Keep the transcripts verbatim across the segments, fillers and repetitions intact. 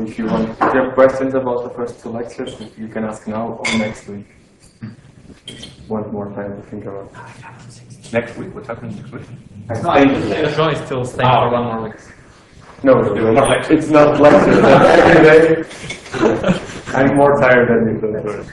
if you want, if you have questions about the first two lectures, you can ask now or next week. One more time to think about. Next week? What's happening next week? I No, think the show is still staying Ah. for one more week. no, no, it's not lectures. Every day. I'm more tired than you. Don't worry.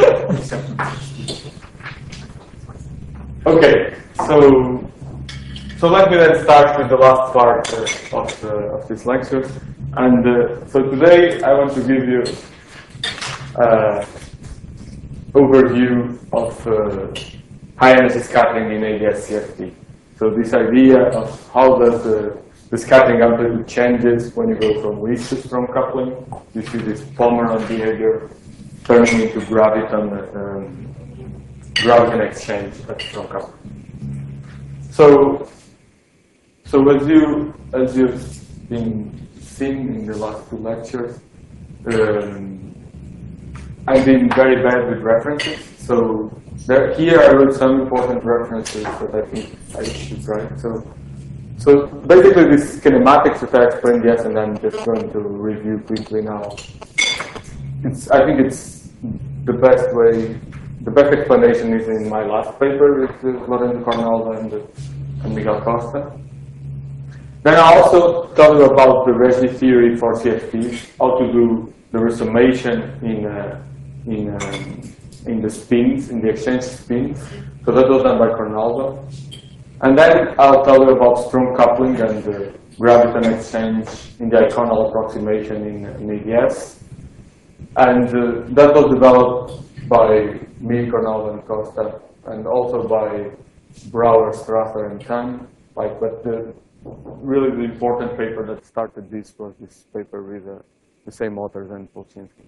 Okay, so so let me then start with the last part uh, of the, of this lecture. And uh, so today I want to give you uh, overview of uh, high energy scattering in A D S C F T. So this idea of how does the, the scattering amplitude changes when you go from weak to strong coupling. You see this Pomeroy behavior turning into graviton, um, graviton exchange at strong coupling. So, so as you as you've been seeing in the last two lectures, um, I've been very bad with references. So there, here I wrote some important references that I think I should write. So, so basically these kinematics that I explained yesterday, and I'm just going to review quickly now. It's, I think it's the best way, the best explanation is in my last paper with uh, Lorenzo Cornalva and, uh, and Miguel Costa. Then I also tell you about the Regge theory for C F Ts, how to do the resummation in uh, in um, in the spins, in the exchange spins. So that was done by Cornalva. And then I'll tell you about strong coupling and the graviton exchange in the iconal approximation in, in A D S. And uh, that was developed by me, Cornalva, and Costa, and also by Brouwer, Strasser, and Tan. Like, but the, really the important paper that started this was this paper with uh, the same authors and Polchinski.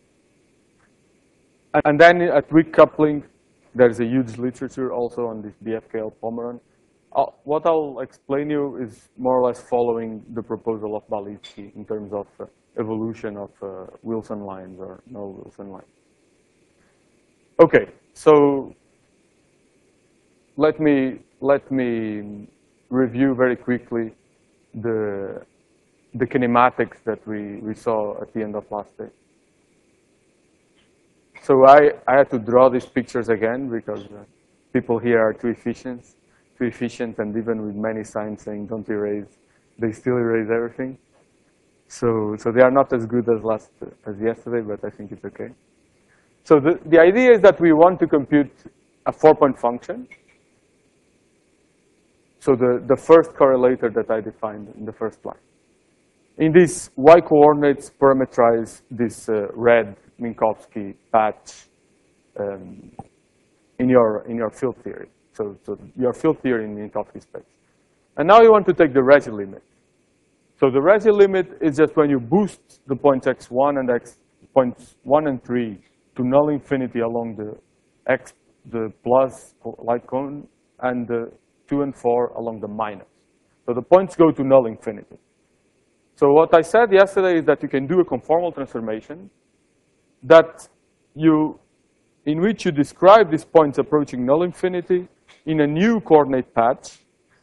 And then at weak coupling, there's a huge literature also on this B F K L Pomeroy. Uh, what I'll explain you is more or less following the proposal of Balinsky in terms of uh, evolution of uh, Wilson lines or no Wilson lines. Okay, so let me let me review very quickly the the kinematics that we we saw at the end of last day. So I, I had to draw these pictures again because uh, people here are too efficient, too efficient, and even with many signs saying don't erase, they still erase everything. So, so they are not as good as last as yesterday, but I think it's okay. So the, the idea is that we want to compute a four-point function. So the, the first correlator that I defined in the first line. In these y coordinates parameterize this uh, red Minkowski patch um, in your in your field theory. So, so your field theory in Minkowski space. And now you want to take the Regge limit. So the Regge limit is just when you boost the points x one and x points one and three to null infinity along the x the plus light cone and the two and four along the minus. So the points go to null infinity. So what I said yesterday is that you can do a conformal transformation that you, in which you describe these points approaching null infinity in a new coordinate patch,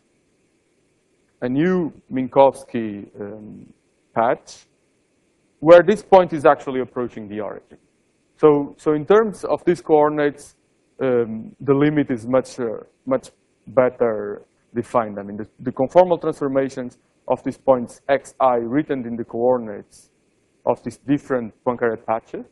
a new Minkowski um, patch, where this point is actually approaching the origin. So, so in terms of these coordinates, um, the limit is much, uh, much better defined. I mean, the, the conformal transformations of these points xi written in the coordinates of these different Poincaré patches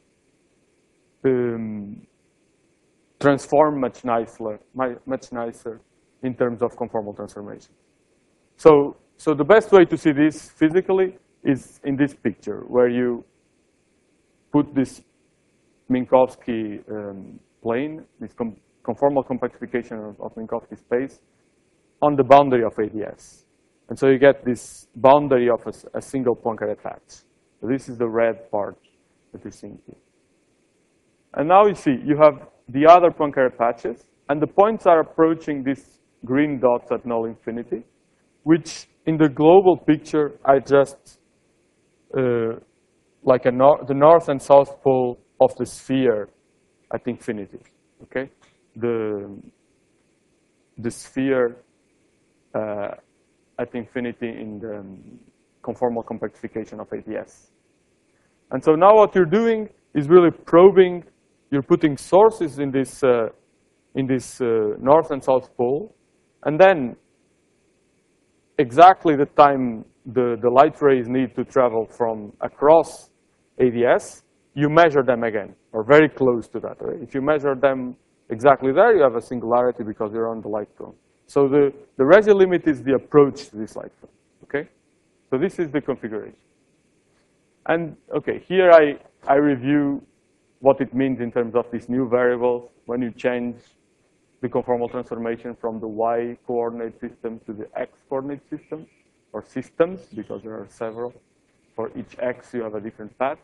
um, transform much nicer, much nicer in terms of conformal transformation. So, so the best way to see this physically is in this picture, where you put this Minkowski um, plane, this com conformal compactification of, of Minkowski space, on the boundary of A D S. And so you get this boundary of a, a single Poincaré patch. So this is the red part that you're seeing here. And now you see, you have the other Poincaré patches, and the points are approaching these green dots at null infinity, which in the global picture, I just, uh, like a nor the north and south pole of the sphere at infinity, okay? The, the sphere uh, at infinity in the um, conformal compactification of A D S. And so now what you're doing is really probing. You're putting sources in this, uh, in this uh, north and south pole. And then exactly the time the, the light rays need to travel from across A D S, you measure them again, or very close to that. Right? If you measure them exactly there, you have a singularity because you're on the light cone. So the, the Regge limit is the approach to this light cone, okay? So this is the configuration. And okay, here I, I review what it means in terms of these new variables when you change the conformal transformation from the y coordinate system to the x coordinate system, or systems, because there are several. For each x, you have a different path.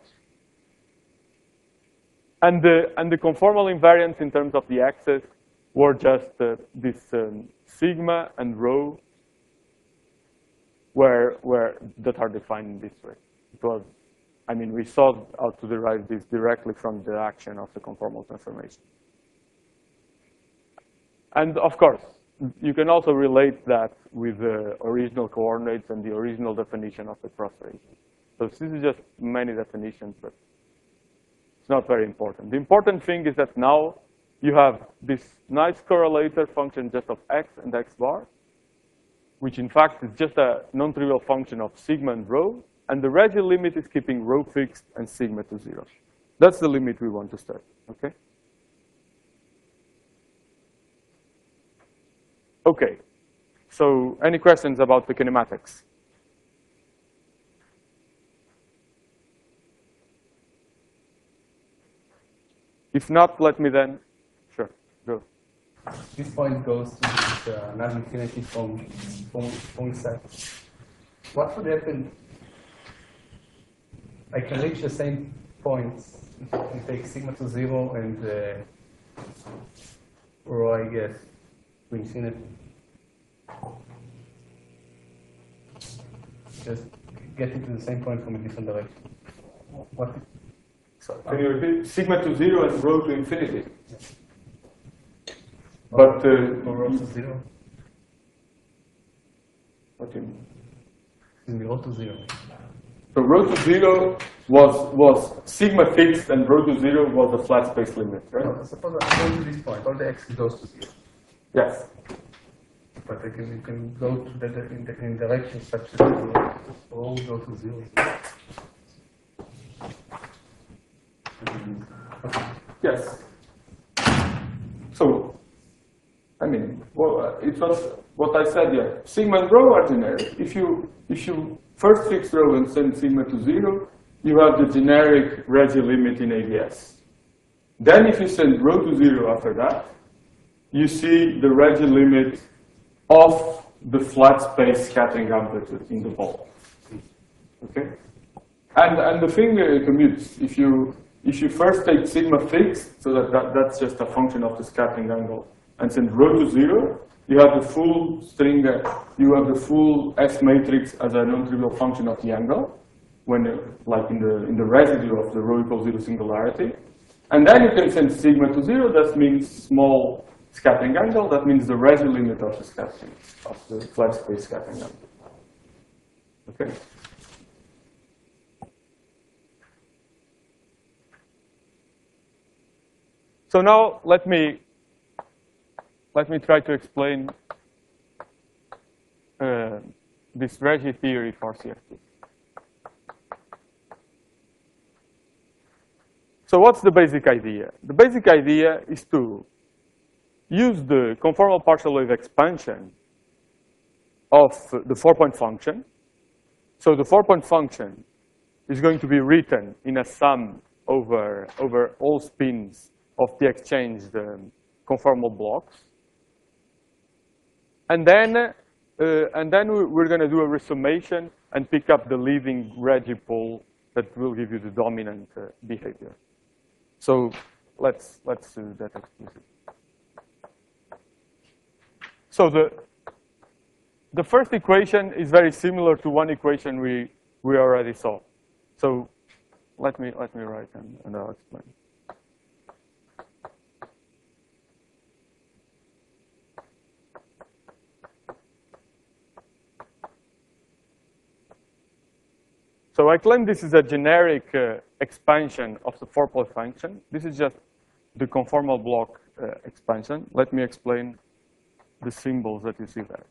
And the, and the conformal invariants in terms of the axes were just uh, this um, sigma and rho where, where, that are defined in this way. It was, I mean, we saw how to derive this directly from the action of the conformal transformation. And of course, you can also relate that with the original coordinates and the original definition of the cross region. So this is just many definitions, but it's not very important. The important thing is that now you have this nice correlator function just of x and x bar, which in fact is just a non-trivial function of sigma and rho. And the Regge limit is keeping rho fixed and sigma to zero. That's the limit we want to start, okay? Okay, so any questions about the kinematics? If not, let me then, sure, go. This point goes to this uh, non-infinity form, form, form set. What would happen? I can reach the same points if you take sigma to zero and uh, rho, I guess, to infinity. Just getting to the same point from a different direction. What? So can you repeat? Sigma to zero and rho to infinity. But uh, or rho to zero. What do you mean? Excuse me, rho to zero. So rho to zero was was sigma fixed, and rho to zero was a flat space limit, right? No, suppose I go to this point, all the x goes to zero. Yes. But I can, you can go to the in, the, in direction such that rho go to zero. Okay. Yes. So, I mean, well, uh, it was what I said here. Sigma and rho are generic. If you if you first fix rho and send sigma to zero, you have the generic Regge limit in A D S. Then, if you send rho to zero after that, you see the Regge limit of the flat space scattering amplitude in the ball. Okay, and and the thing uh, commutes. If you if you first take sigma fixed, so that, that that's just a function of the scattering angle, and send rho to zero, you have the full string. Uh, you have the full S matrix as a non-trivial function of the angle, when uh, like in the in the residue of the rho equals zero singularity, and then you can send sigma to zero. That means small scattering angle. That means the Regge limit of the scattering, of the flat space scattering angle. Okay? So now let me, let me try to explain uh, this Regge theory for C F T. So what's the basic idea? The basic idea is to use the conformal partial wave expansion of the four-point function. So the four-point function is going to be written in a sum over, over all spins of the exchanged um, conformal blocks. And then, uh, and then we're going to do a resummation and pick up the leading Regge pole that will give you the dominant uh, behavior. So let's, let's do that explicitly. So the, the first equation is very similar to one equation we, we already saw. So let me, let me write and, and I'll explain. So I claim this is a generic uh, expansion of the four-point function. This is just the conformal block uh, expansion. Let me explain the symbols that you see there.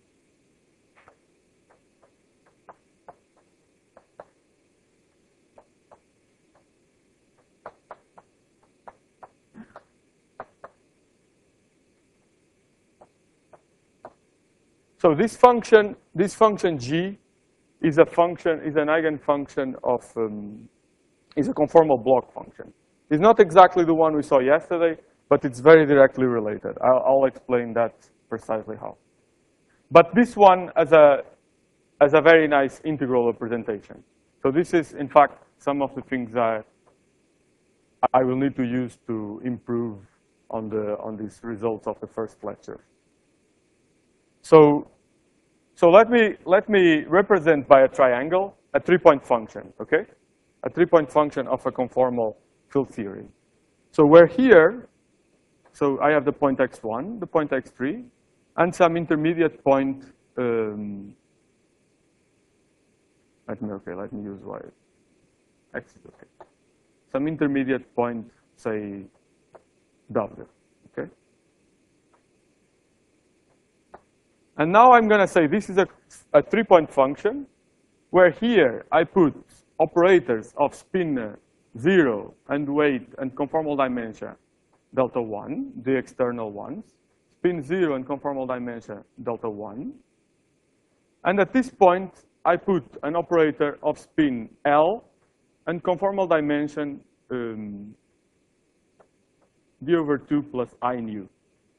So this function, this function g, is a function, is an eigenfunction of, um, is a conformal block function. It's not exactly the one we saw yesterday, but it's very directly related. I'll, I'll explain that precisely how. But this one as a, as a very nice integral representation. So this is, in fact, some of the things I, I will need to use to improve on, the, on these results of the first lecture. So, so let me let me represent by a triangle a three-point function, okay? A three-point function of a conformal field theory. So we're here. So I have the point x one, the point x three, and some intermediate point. Um, let me okay. Let me use y. X is okay. Some intermediate point, say w. Okay. And now I'm going to say this is a, a three-point function, where here I put operators of spin zero and weight and conformal dimension delta one, the external ones, spin zero and conformal dimension delta one. And at this point, I put an operator of spin L and conformal dimension um, d over two plus I nu.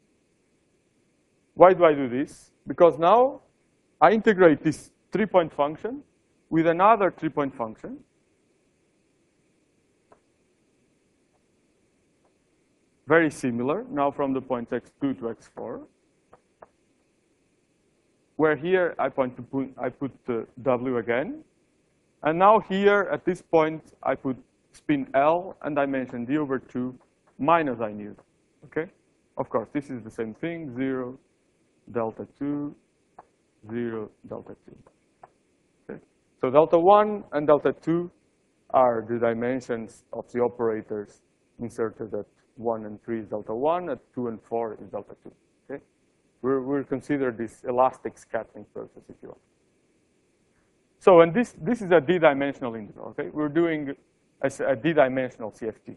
Why do I do this? Because now I integrate this three-point function with another three-point function. Very similar, now from the points x two to x four. Where here I point to put, I put uh, w again. And now here at this point I put spin L and dimension d over two minus I nu. Okay? Of course, this is the same thing, zero, delta two, zero, delta two. Okay? So delta one and delta two are the dimensions of the operators inserted at one and three is delta one, at two and four is delta two. Okay? We're, we'll consider this elastic scattering process if you want. So, and this, this is a d-dimensional integral, okay? We're doing a, a d-dimensional C F T.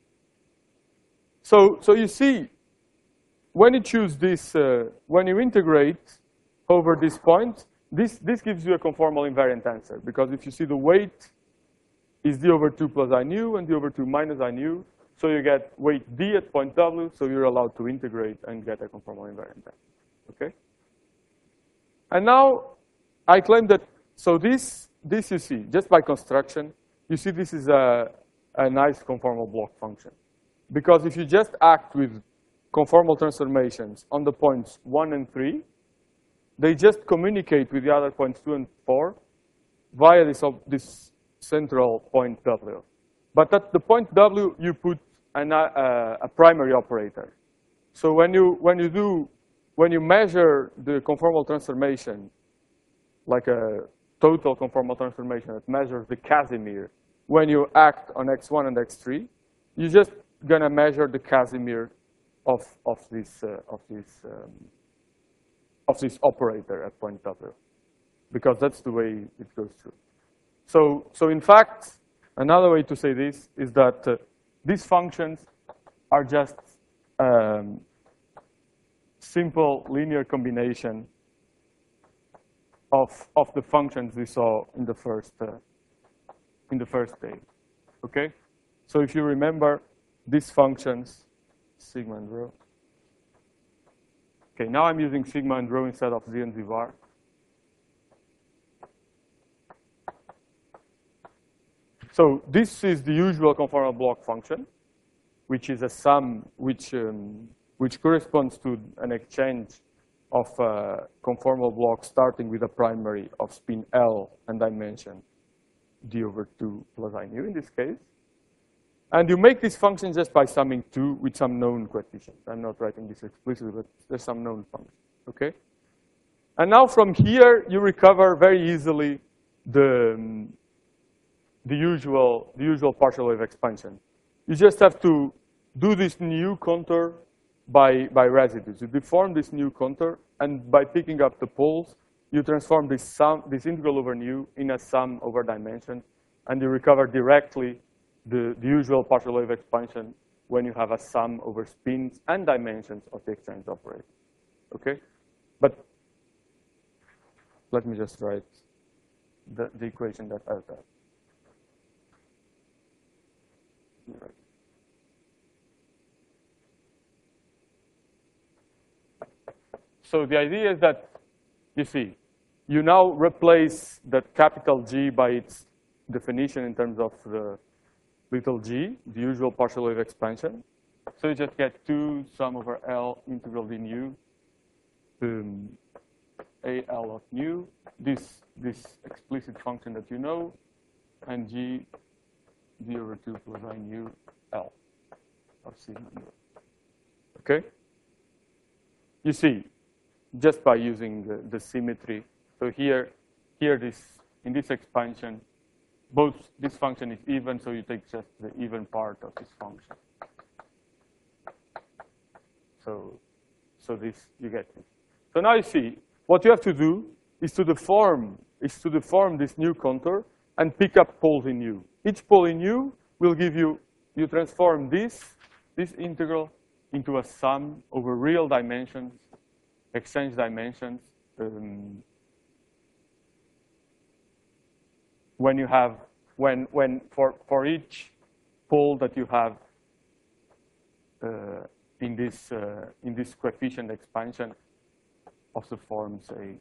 So, so you see, when you choose this, uh, when you integrate over this point, this, this gives you a conformal invariant answer. Because if you see the weight is d over two plus I nu and d over two minus I nu, so you get weight d at point w, so you're allowed to integrate and get a conformal invariant answer. Okay? And now I claim that, so this, this you see, just by construction, you see this is a, a nice conformal block function. Because if you just act with conformal transformations on the points one and three, they just communicate with the other points two and four via this, this central point w. But at the point w, you put an, uh, a primary operator. So when you, when you do, when you measure the conformal transformation, like a total conformal transformation that measures the Casimir, when you act on x one and x three, you're just gonna measure the Casimir of of this uh, of this um, of this operator at point w, because that's the way it goes through. So so in fact, another way to say this is that uh, these functions are just um, simple linear combination of of the functions we saw in the first uh, in the first day. Okay, so if you remember these functions, sigma and rho. Okay, now I'm using sigma and rho instead of z and z bar. So this is the usual conformal block function, which is a sum which um, which corresponds to an exchange of uh, conformal blocks starting with a primary of spin L and dimension d over two plus I nu in this case. And you make this function just by summing two with some known coefficients. I'm not writing this explicitly, but there's some known function, okay? And now from here, you recover very easily the, um, the usual, the usual partial wave expansion. You just have to do this new contour by, by residues. You deform this new contour, and by picking up the poles, you transform this sum, this integral over nu in a sum over dimension, and you recover directly the, the usual partial wave expansion when you have a sum over spins and dimensions of the exchange operator. Okay? But let me just write the, the equation that has that. Right. So the idea is that, you see, you now replace that capital G by its definition in terms of the little g, the usual partial wave expansion. So you just get two sum over L integral d nu, um, A L of nu, this, this explicit function that you know, and G d over two plus I nu L of sigma nu. Okay? You see, just by using the, the symmetry. So here, here this in this expansion, both this function is even, so you take just the even part of this function. So, so this you get it. So now you see what you have to do is to deform is to deform this new contour and pick up poles in U. Each pole in U will give you you transform this this integral into a sum over real dimensions, exchange dimensions. Um, when you have when when for for each pole that you have uh, in this uh, in this coefficient expansion of the form, say,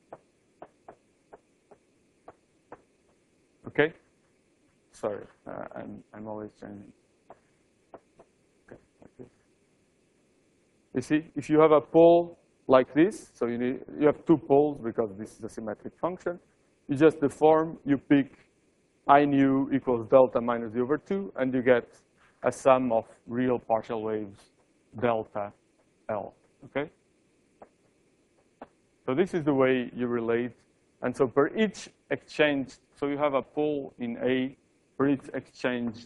okay. Sorry, uh, I'm I'm always changing. Okay, like this. You see, if you have a pole like this, so you need you have two poles because this is a symmetric function. You just deform, you pick I nu equals delta minus d over two, and you get a sum of real partial waves delta L, okay? So this is the way you relate. And so per each exchange, so you have a pole in A, per each exchanged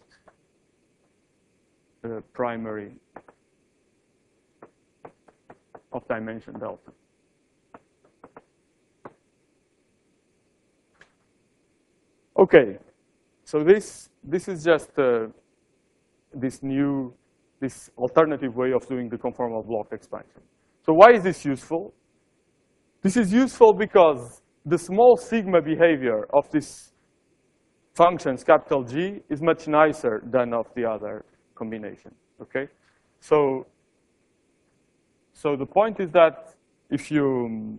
uh, primary of dimension delta. Okay, so this this is just uh, this new, this alternative way of doing the conformal block expansion. So why is this useful? This is useful because the small sigma behavior of these functions, capital G, is much nicer than of the other combination. Okay, so so the point is that if you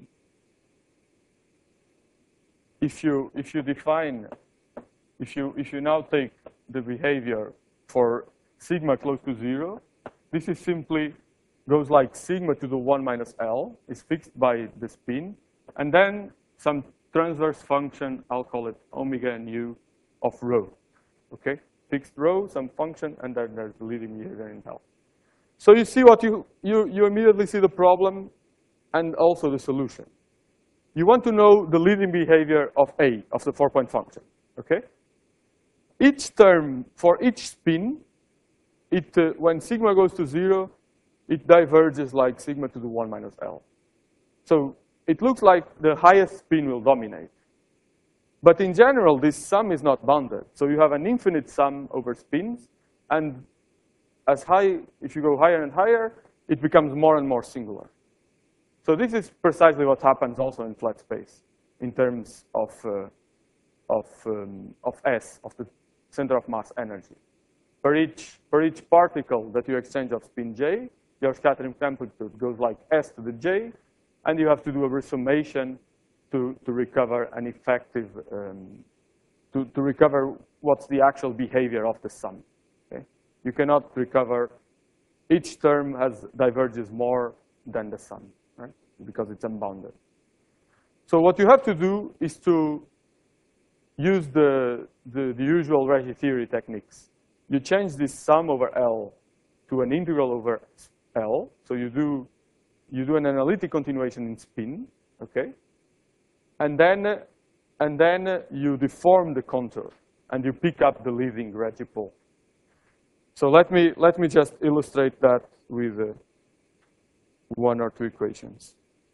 if you if you define If you, if you now take the behavior for sigma close to zero, this is simply goes like sigma to the one minus L, is fixed by the spin, and then some transverse function, I'll call it omega nu of rho, okay? Fixed rho, some function, and then there's the leading behavior in L. So you see what you, you, you immediately see the problem and also the solution. You want to know the leading behavior of A, of the four-point function, okay? Each term, for each spin, it, uh, when sigma goes to zero, it diverges like sigma to the one minus L. So it looks like the highest spin will dominate. But in general, this sum is not bounded. So you have an infinite sum over spins. And as high, if you go higher and higher, it becomes more and more singular. So this is precisely what happens also in flat space in terms of, uh, of, um, of S, of the center of mass energy. For each, for each particle that you exchange of spin J, your scattering amplitude goes like S to the J, and you have to do a resummation to, to recover an effective, um, to, to recover what's the actual behavior of the sum. Okay? You cannot recover, each term has diverges more than the sum, right? Because it's unbounded. So what you have to do is to use the, the, the usual Regge theory techniques. You change this sum over L to an integral over L. So you do, you do an analytic continuation in spin, okay? And then, and then you deform the contour. and you pick up the leading Reggie pole. So let me, let me just illustrate that with uh, one or two equations.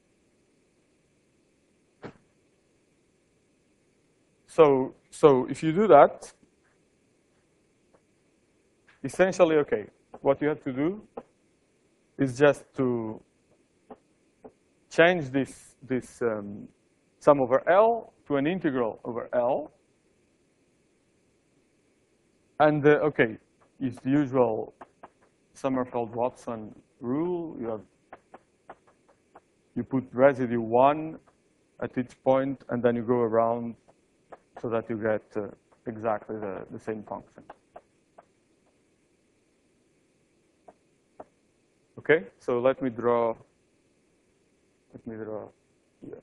So, so if you do that, essentially, okay, what you have to do is just to change this, this um, sum over L to an integral over L. And, uh, okay, it's the usual Sommerfeld-Watson rule. You have, you put residue one at each point, and then you go around so that you get uh, exactly the, the same function. Okay, so let me draw, let me draw here.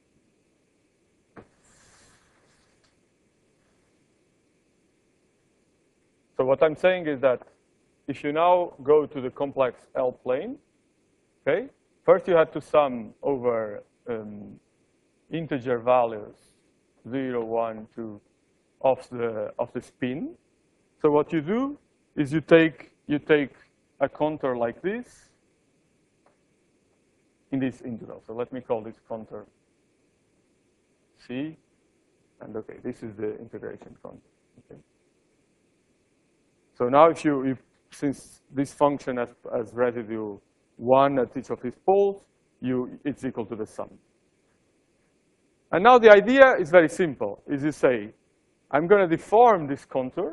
So what I'm saying is that if you now go to the complex L plane, okay, first you have to sum over um, integer values, zero, one, two, of the of the spin. So what you do is you take you take a contour like this in this integral. So let me call this contour C, and okay, this is the integration contour. Okay. So now if you, if, since this function has, has residue one at each of its poles, you, it's equal to the sum. And now the idea is very simple, is you say, I'm going to deform this contour,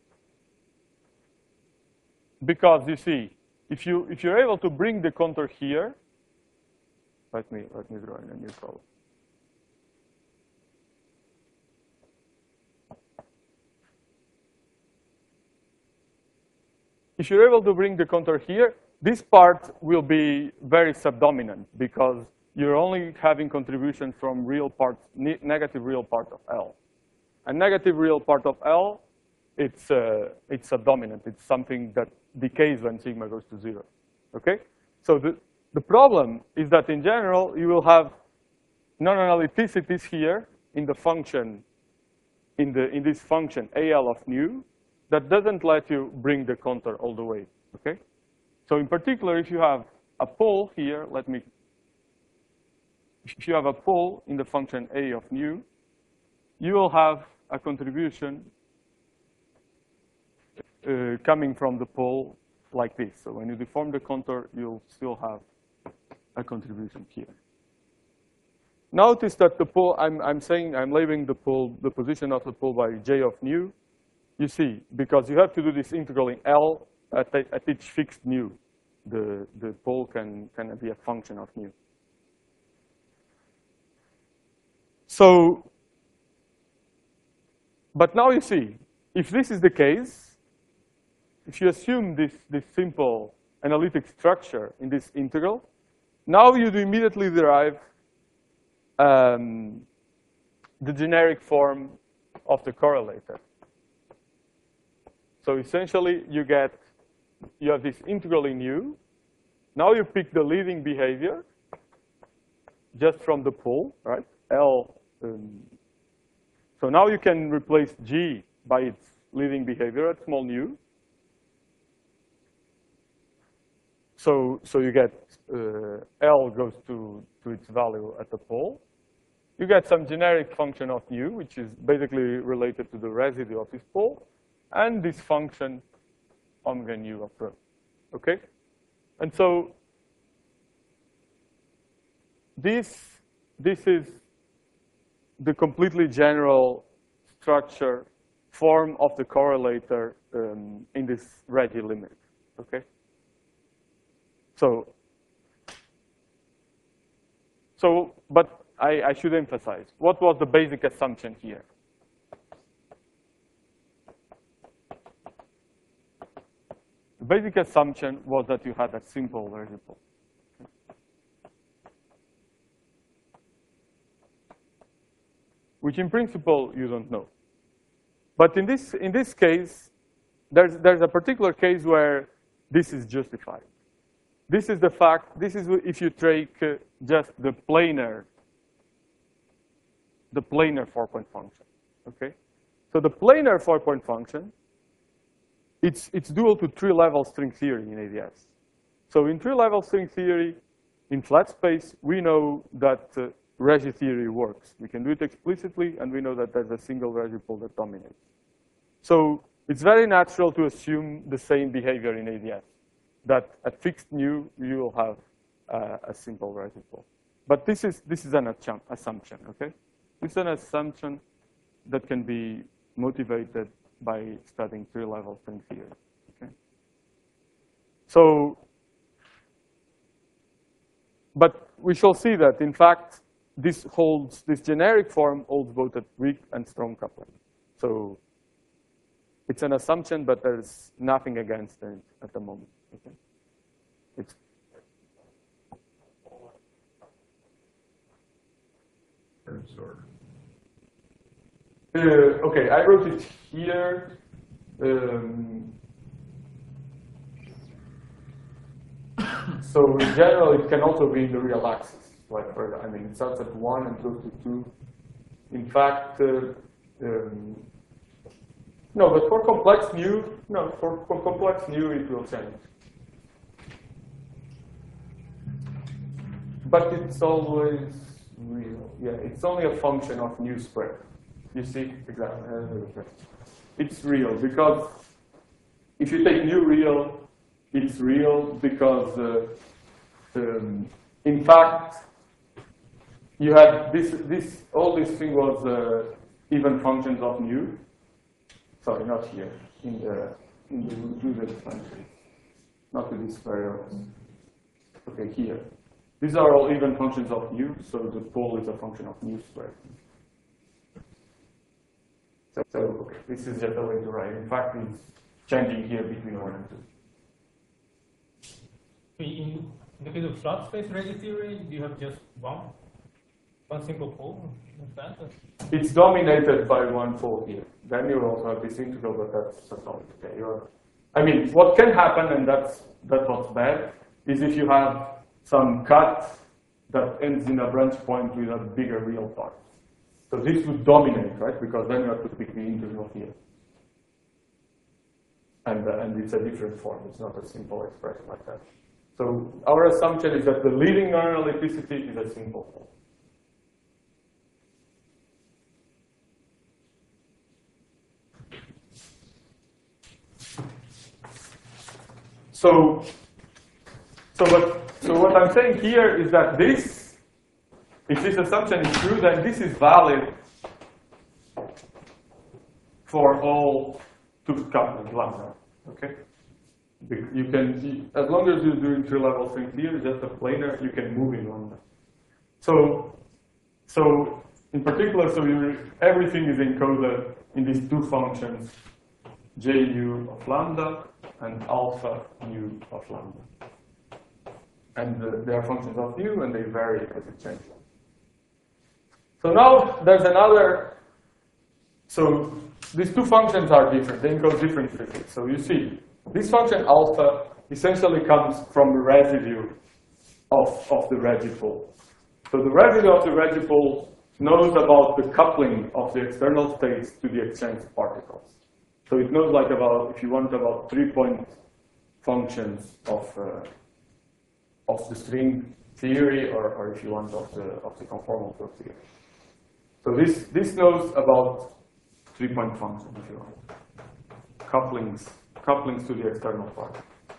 because you see, if, you, if you're able to bring the contour here, let me, let me draw in a new color. If you're able to bring the contour here, this part will be very subdominant because you're only having contribution from real parts, ne negative real part of L. And negative real part of L, it's, uh, it's subdominant. It's something that decays when sigma goes to zero. Okay? So the, the problem is that in general, you will have non-analyticities here in the function, in, the, in this function A L of nu, that doesn't let you bring the contour all the way, okay? So in particular, if you have a pole here, let me, if you have a pole in the function A of nu, you will have a contribution uh, coming from the pole like this. So when you deform the contour, you'll still have a contribution here. Notice that the pole, I'm, I'm saying, I'm labeling the pole, the position of the pole by J of nu. You see, because you have to do this integral in L at, at each fixed nu. The, the pole can, can be a function of nu. So, but now you see, if this is the case, if you assume this, this simple analytic structure in this integral, now you do immediately derive um, the generic form of the correlator. So essentially, you get, you have this integral in U. Now you pick the leading behavior just from the pole, right? L. Um, so now you can replace G by its leading behavior at small nu. So, so you get uh, L goes to, to its value at the pole. You get some generic function of nu, which is basically related to the residue of this pole. And this function omega nu of rho, okay? And so this, this is the completely general structure form of the correlator um, in this Reggie limit, okay? So, so but I, I should emphasize, what was the basic assumption here? The basic assumption was that you had a simple variable. Which in principle you don't know. But in this, in this case, there's, there's a particular case where this is justified. This is the fact, this is if you take uh, just the planar, the planar four-point function, okay? So the planar four-point function, it's, it's dual to three-level string theory in A D S. So in three-level string theory, in flat space, we know that uh, Reggie theory works. We can do it explicitly, and we know that there's a single Reggie pole that dominates. So it's very natural to assume the same behavior in A D S, that at fixed nu, you will have uh, a simple Reggie pole. But this is, this is an assumption, okay? It's an assumption that can be motivated by studying three-level string theory, okay? So, but we shall see that, in fact, this holds, this generic form holds both at weak and strong coupling. So it's an assumption, but there's nothing against it at the moment, okay? It's Uh, okay, I wrote it here. Um, so in general, it can also be in the real axis. Like, for, I mean, it starts at one and goes to two. In fact, uh, um, no, but for complex nu, no, for, for complex nu, it will change. But it's always real. Yeah, it's only a function of nu squared. You see, exactly. It's real because if you take nu real, it's real because, uh, um, in fact, you had this. This all this thing was uh, even functions of nu. Sorry, not here in the in the Rudel function, not with these variables. Okay, here. These are all even functions of nu, so the pole is a function of nu squared. So, so okay, this is just a way to write. In fact, it's changing here between one and two. In the case of flat space Reggie theory, do you have just one, one simple pole? Is that a... It's dominated by one pole here. Then you also have this integral, but that's a solid. Okay, you're, I mean, what can happen, and that's that's what's bad, is if you have some cut that ends in a branch point with a bigger real part. So this would dominate, right? Because then you have to pick the integral here. And, uh, and it's a different form. It's not a simple expression like that. So our assumption is that the leading non-analyticity is a simple form. So, so what, so what I'm saying here is that this, if this assumption is true, then this is valid for all two couplings lambda. Okay, you can, as long as you're doing three-level string theory, just a planar, you can move in lambda. So, so in particular, so you're, everything is encoded in these two functions, ju of lambda and alpha nu of lambda. And uh, they are functions of nu, and they vary as it changes. So now there's another, so these two functions are different, they encode different physics. So you see, this function alpha essentially comes from the residue of, of the Reggie pole. So the residue of the Reggie pole knows about the coupling of the external states to the exchange particles. So it knows like about, if you want, about three-point functions of, uh, of the string theory, or, or if you want, of the, of the conformal flow theory. So this, this knows about three-point functions, if you want. Couplings, couplings to the external part.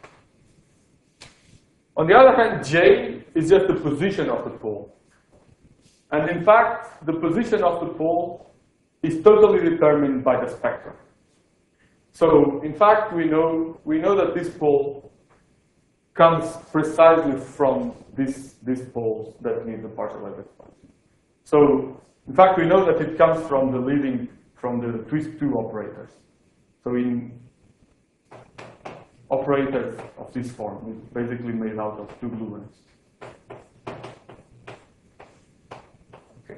On the other hand, J is just the position of the pole. And in fact, the position of the pole is totally determined by the spectrum. So in fact, we know, we know that this pole comes precisely from this, these poles that need the partial Lebesgue function. So in fact, we know that it comes from the leading, from the twist two operators. So in operators of this form, it's basically made out of two gluons. Okay.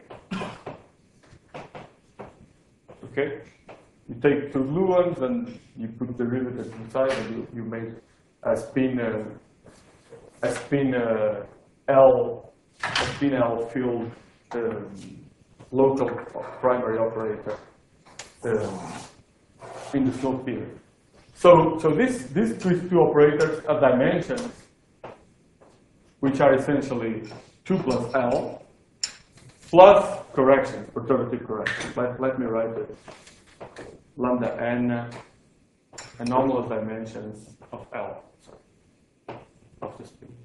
Okay. You take two gluons and you put derivatives inside, and you, you make a spin, uh, a spin uh, L, a spin L filled um, local primary operator um, in the slope here. So, so this, these two, two operators are dimensions, which are essentially two plus L, plus corrections, perturbative corrections. Let, let me write it. Lambda n anomalous dimensions of L, sorry, of the spin.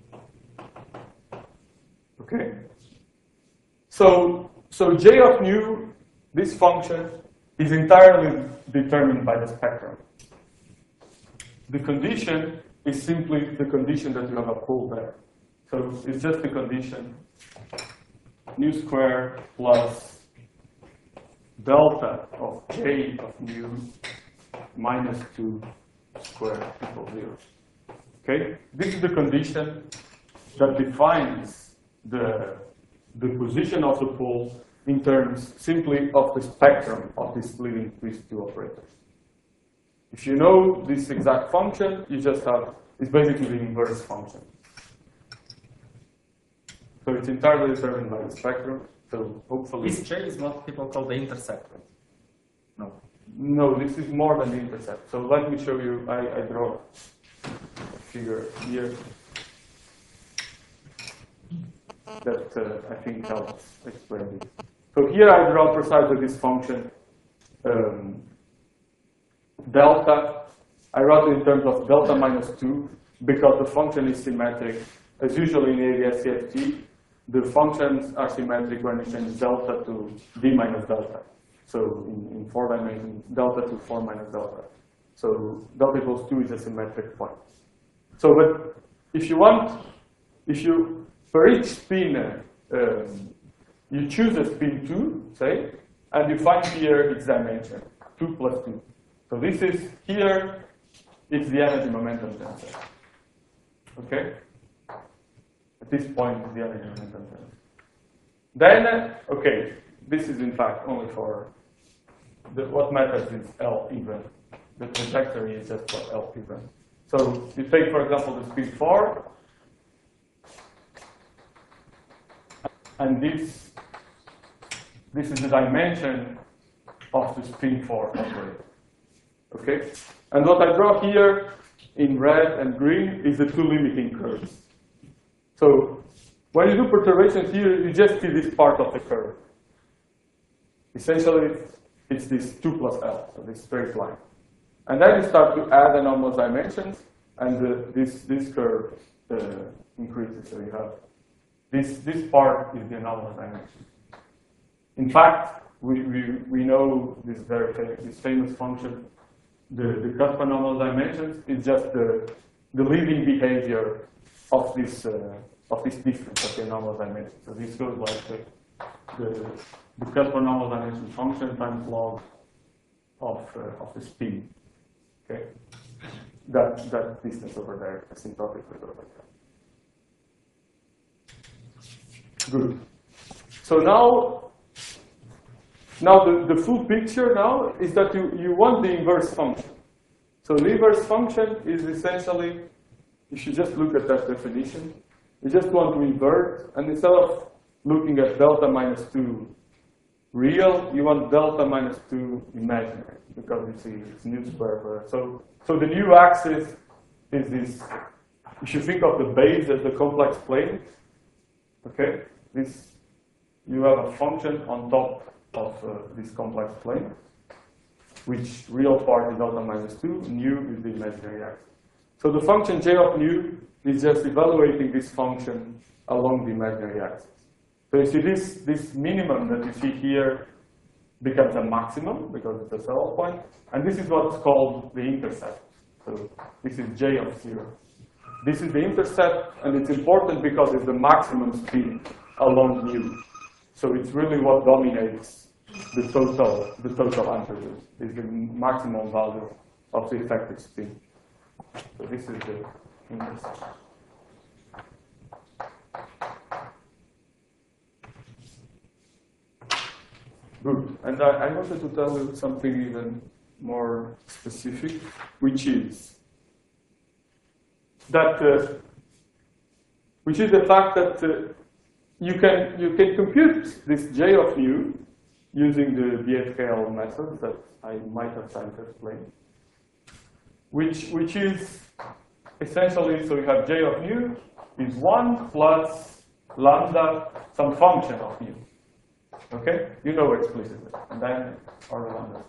Okay? So, so J of nu, this function, is entirely determined by the spectrum. The condition is simply the condition that you have a pole there. So it's just the condition nu squared plus delta of J of nu minus two squared equals zero. Okay? This is the condition that defines the, the position of the pole in terms simply of the spectrum of this living these two operators. If you know this exact function, you just have, it's basically the inverse function. So it's entirely determined by the spectrum, so hopefully... This J is what people call the intercept. No. No, this is more than the intercept. So let me show you, I, I draw a figure here that uh, I think helps explain this. So here I draw precisely this function, um, delta. I wrote it in terms of delta minus two because the function is symmetric. As usually in A D S C F T, the functions are symmetric when you change delta to d minus delta. So in, in four dimensions, delta to four minus delta. So delta equals two is a symmetric point. So but if you want, if you, for each spin, um, you choose a spin two, say, and you find here its dimension, two plus two. So this is, here, it's the energy momentum tensor. Okay? At this point, it's the energy momentum tensor. Then, uh, okay, this is in fact only for, the, what matters is L even. The trajectory is just for L even. So you take, for example, the spin four, and this This is the dimension of the spin four operator. Okay? And what I draw here in red and green is the two limiting curves. So when you do perturbations here, you just see this part of the curve. Essentially, it's this two plus L, so this straight line. And then you start to add anomalous dimensions, and uh, this, this curve uh, increases. So you have this, this part is the anomalous dimension. In fact, we, we, we know this very famous, this famous function, the, the cusp anomalous dimensions is just the, the leading behavior of this, uh, of this difference of the anomalous dimensions. So this goes like the, the, the cusp anomalous dimension function times log of, uh, of the spin. Okay? That, that distance over there, asymptotically over there. Good. So now, Now, the, the full picture now is that you, you want the inverse function. So the inverse function is essentially, if you just look at that definition, you just want to invert, and instead of looking at delta minus two real, you want delta minus two imaginary, because you see it's nu squared. So, so the new axis is this, if you think of the base as the complex plane, okay, this, you have a function on top of uh, this complex plane, which real part is delta minus two, nu is the imaginary axis. So the function j of nu is just evaluating this function along the imaginary axis. So you see this, this minimum that you see here becomes a maximum because it's a saddle point, and this is what's called the intercept. So this is j of zero. This is the intercept, and it's important because it's the maximum speed along nu. So it's really what dominates the total, the total amplitude, is the maximum value of the effective spin. So this is the intercept. Good. And I, I wanted to tell you something even more specific, which is that, uh, which is the fact that uh, you can you can compute this j of nu using the B F K L method that I might have time to explain, which, which is essentially, so you have J of mu is one plus lambda, some function of mu. Okay? You know explicitly. And then order lambda.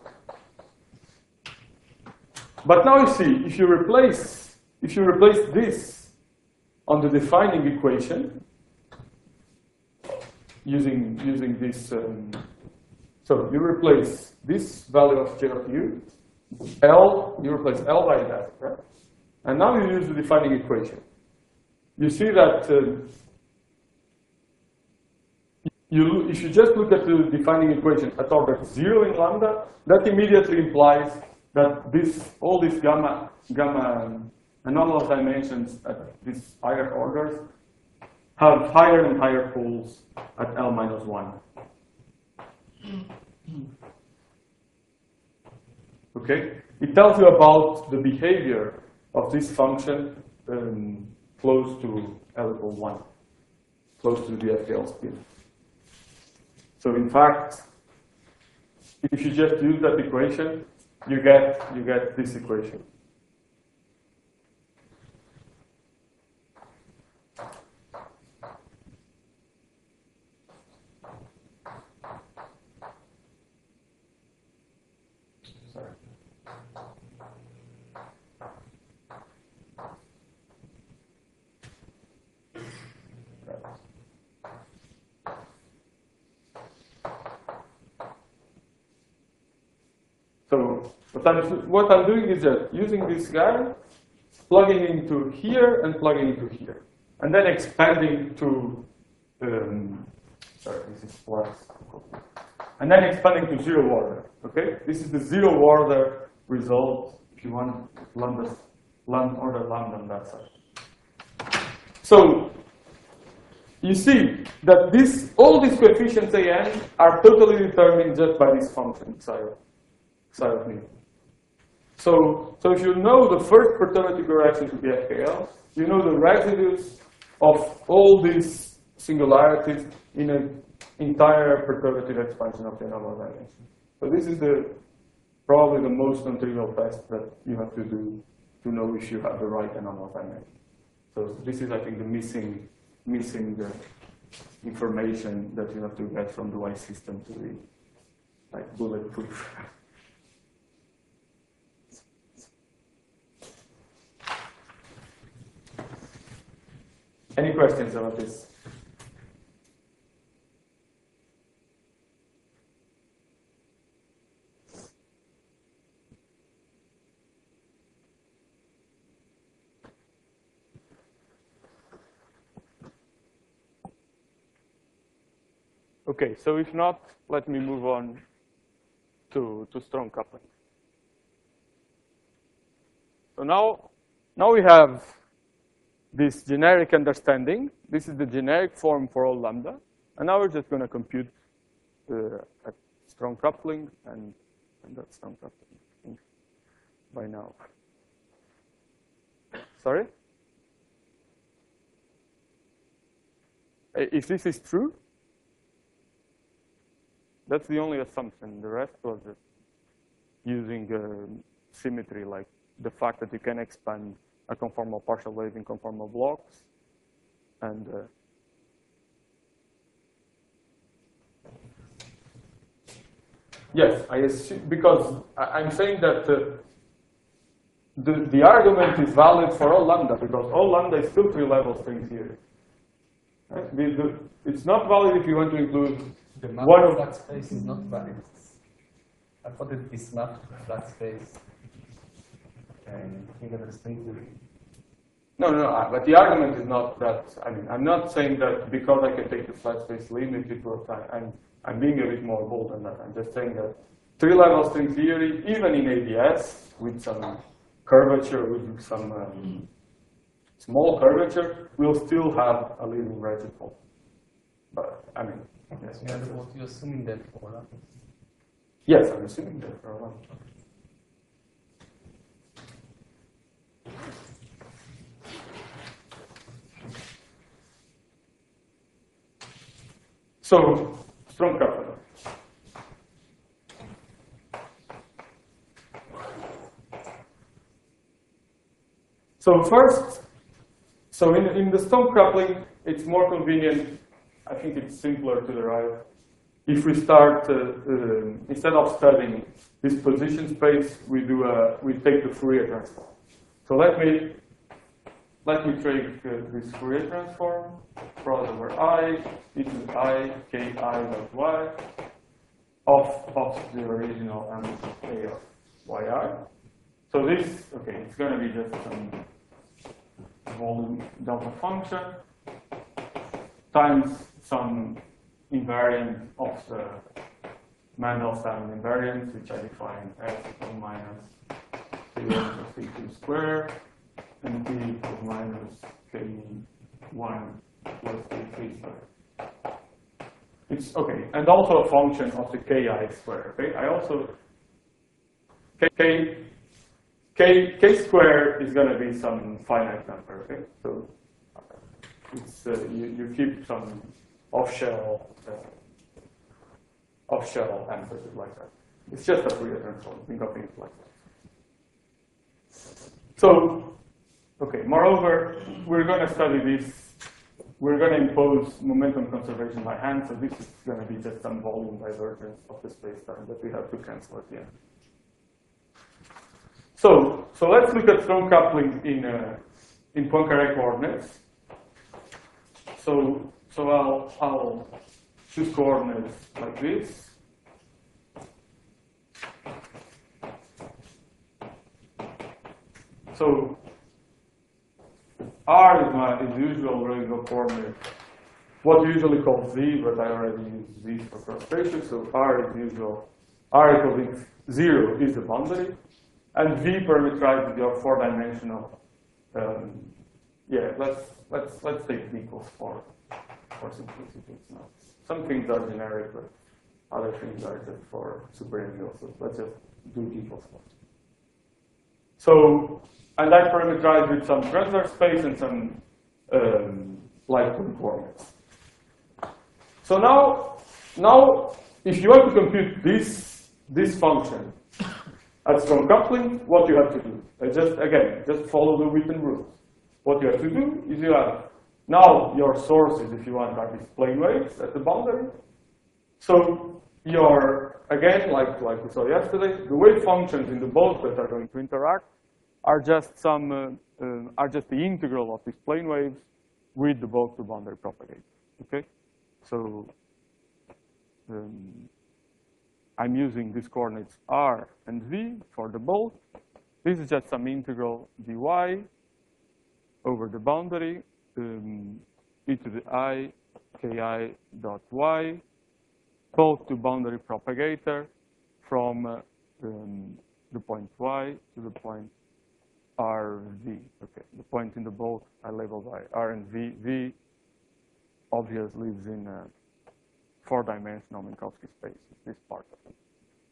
But now you see, if you replace, if you replace this on the defining equation, using, using this, um, so you replace this value of J of u, L, you replace L by that, right? And now you use the defining equation. You see that uh, you, if you just look at the defining equation at order zero in lambda, that immediately implies that this, all these gamma, gamma anomalous dimensions at these higher orders have higher and higher poles at L minus one. Okay? It tells you about the behavior of this function um, close to L equal one, close to the B F K L spin. So in fact, if you just use that equation, you get, you get this equation. Sorry. So what I'm, what I'm doing is that using this guy, plugging into here and plugging into here, and then expanding to, um, sorry, this is plus, and then expanding to zero order. Okay, this is the zero order result. If you want lambda, lambda order lambda on that side. So you see that this, all these coefficients A n are totally determined just by this function psi of, psi of mu. So, so if you know the first perturbative correction to B F K L, you know the residues of all these singularities in an entire perturbative expansion of the anomalous dimension. So this is the probably the most non-trivial test that you have to do to know if you have the right anomalous dimension. So this is, I think, the missing missing the information that you have to get from the Y system to be like bulletproof. Any questions about this? Okay, so if not, let me move on to, to strong coupling. So now, now we have this generic understanding. This is the generic form for all lambda. And now we're just going to compute uh, a strong coupling and, and that strong coupling by now. Sorry? If this is true, that's the only assumption. The rest was just using uh, symmetry, like the fact that you can expand a conformal partial wave in conformal blocks. And uh, yes, I assume, because I'm saying that uh, the, the argument is valid for all lambda, because all lambda is still three level string theory. Right? The, the, it's not valid if you want to include The map one of of flat space is not valid. I thought it is mapped to flat space. And you get a string theory. No, no, no, but the argument is not that. I mean, I'm not saying that because I can take the flat space limit, it works. I'm, I'm being a bit more bold than that. I'm just saying that three-level string theory, even in A B S, with some curvature, with some um, small curvature, will still have a leading residual. But, I mean, yes. Yeah, what you're assuming that for that. Yes, I'm assuming that for a while. So, strong coupling. So first, so in, in the Stone coupling, it's more convenient. I think it's simpler to derive. If we start, uh, uh, instead of studying this position space, we do a, we take the Fourier transform. So let me, let me take uh, this Fourier transform, cross over I, e to the I, ki dot y, of, of the original and k of yi. So this, okay, it's going to be just some volume delta function times some invariant of the Mandelstam invariance, which I define as one minus k one plus k two squared, and t equals minus k one plus k three squared. It's okay, and also a function of the ki squared. Okay, I also k k k, k squared is going to be some finite number. Okay, so it's uh, you you keep some off-shell uh, off-shell answers like that. It's just a Fourier transform. Think of it like that. So, okay. Moreover, we're going to study this. We're going to impose momentum conservation by hand. So this is going to be just some volume divergence of the space-time that we have to cancel at the end. So, so let's look at strong coupling in uh, in Poincare coordinates. So. So I'll, I'll choose coordinates like this. So R is my is the usual radial coordinate, what you usually call Z, but I already use Z for cross spatial. So R is usual, R equals zero is the boundary, and V parameterizes your four-dimensional. Um, yeah, let's let's let's take V equals four. For simplicity, it's not. Some things are generic, but other things are just for superintegral. So let's just do equals four. So, and I parameterize with some transverse space and some um, light point coordinates. So now, now, if you want to compute this this function at strong coupling, what you have to do? Uh, just again, just follow the Witten rules. What you have to do is you have now your sources, if you want, are these plane waves at the boundary. So your, again, like, like we saw yesterday, the wave functions in the both that are going to interact are just some, uh, uh, are just the integral of these plane waves with the both to boundary propagator, okay? So um, I'm using these coordinates R and V for the both. This is just some integral dy over the boundary. Um, e to the I, ki dot y, both to boundary propagator from uh, um, the point y to the point rv. Okay, the point in the both I label by r and v. V obviously lives in a four-dimensional Minkowski space. This part of it.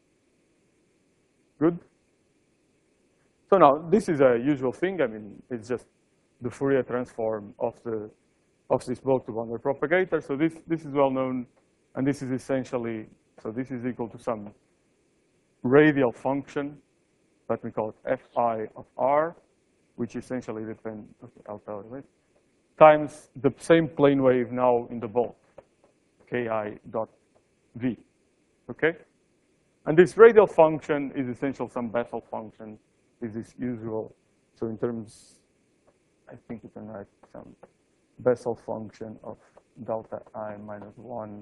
Good. So now this is a usual thing. I mean, it's just the Fourier transform of the of this both to boundary propagator. So this this is well known, and this is essentially so this is equal to some radial function, let me call it fi of r, which essentially depends. Okay, I'll tell you later. Times the same plane wave now in the both, ki dot v. Okay, and this radial function is essentially some Bessel function. Is this usual? So in terms. I think you can write some Bessel function of delta I minus one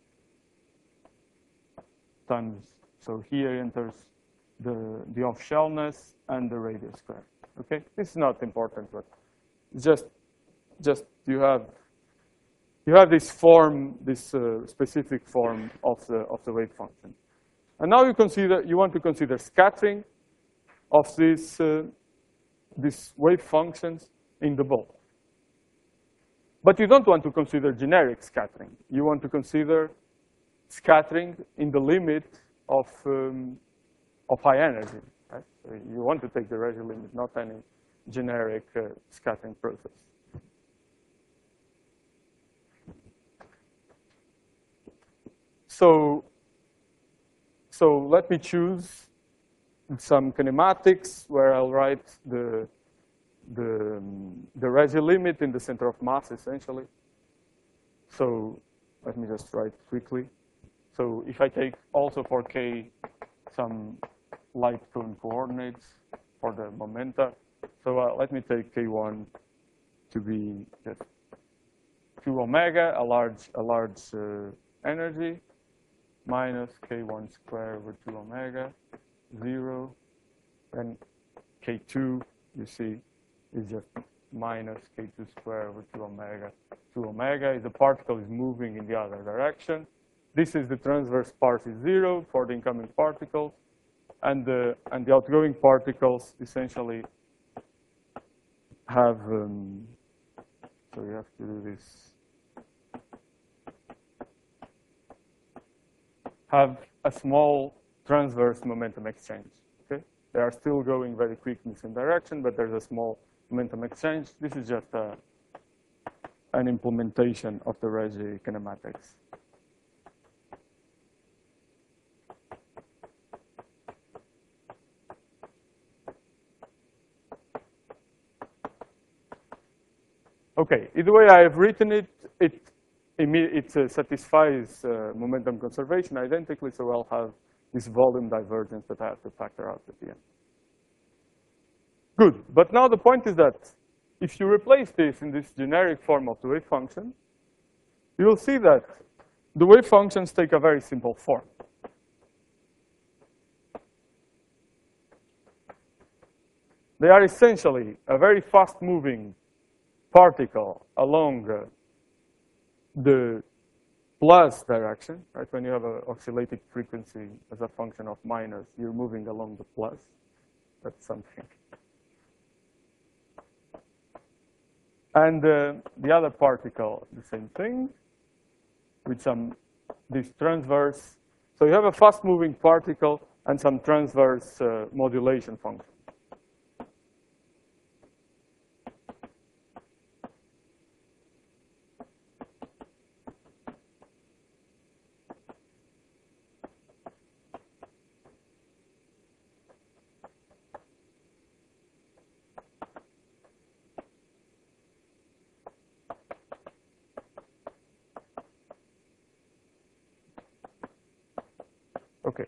times. So here enters the, the off-shellness and the radius square. Okay, this is not important, but just just you have you have this form, this uh, specific form of the of the wave function, and now you consider you want to consider scattering of these uh, these wave functions in the both. But you don't want to consider generic scattering. You want to consider scattering in the limit of, um, of high energy. Right? So you want to take the Regge limit, not any generic uh, scattering process. So, so let me choose some kinematics where I'll write the the, um, the Regge limit in the center of mass, essentially. So let me just write quickly. So if I take also for k some light cone coordinates for the momenta, so uh, let me take k one to be just two omega, a large, a large uh, energy, minus k one squared over two omega, zero, and k two, you see, is just minus k two squared over two omega. two omega, the particle is moving in the other direction. This is the transverse part is zero for the incoming particles, and the, and the outgoing particles essentially have, um, so you have to do this, have a small transverse momentum exchange, okay? They are still going very quick in the same direction, but there's a small momentum exchange. This is just a, an implementation of the Regge kinematics. Okay, either way I have written it, it, it uh, satisfies uh, momentum conservation identically, so I'll have this volume divergence that I have to factor out at the end. Good, but now the point is that if you replace this in this generic form of the wave function, you will see that the wave functions take a very simple form. They are essentially a very fast-moving particle along uh, the plus direction, right? When you have an oscillating frequency as a function of minus, you're moving along the plus. That's something. And uh, the other particle, the same thing, with some, this transverse. So you have a fast-moving particle and some transverse uh, modulation function. Okay.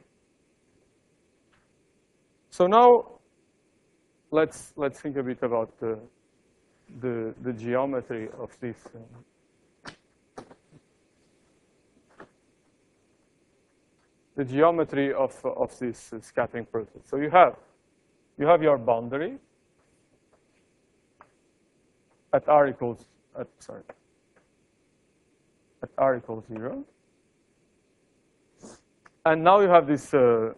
So now let's let's think a bit about the the, the geometry of this. Uh, the geometry of of this uh, scattering process. So you have you have your boundary at r equals at sorry at r equals zero. And now you have this uh,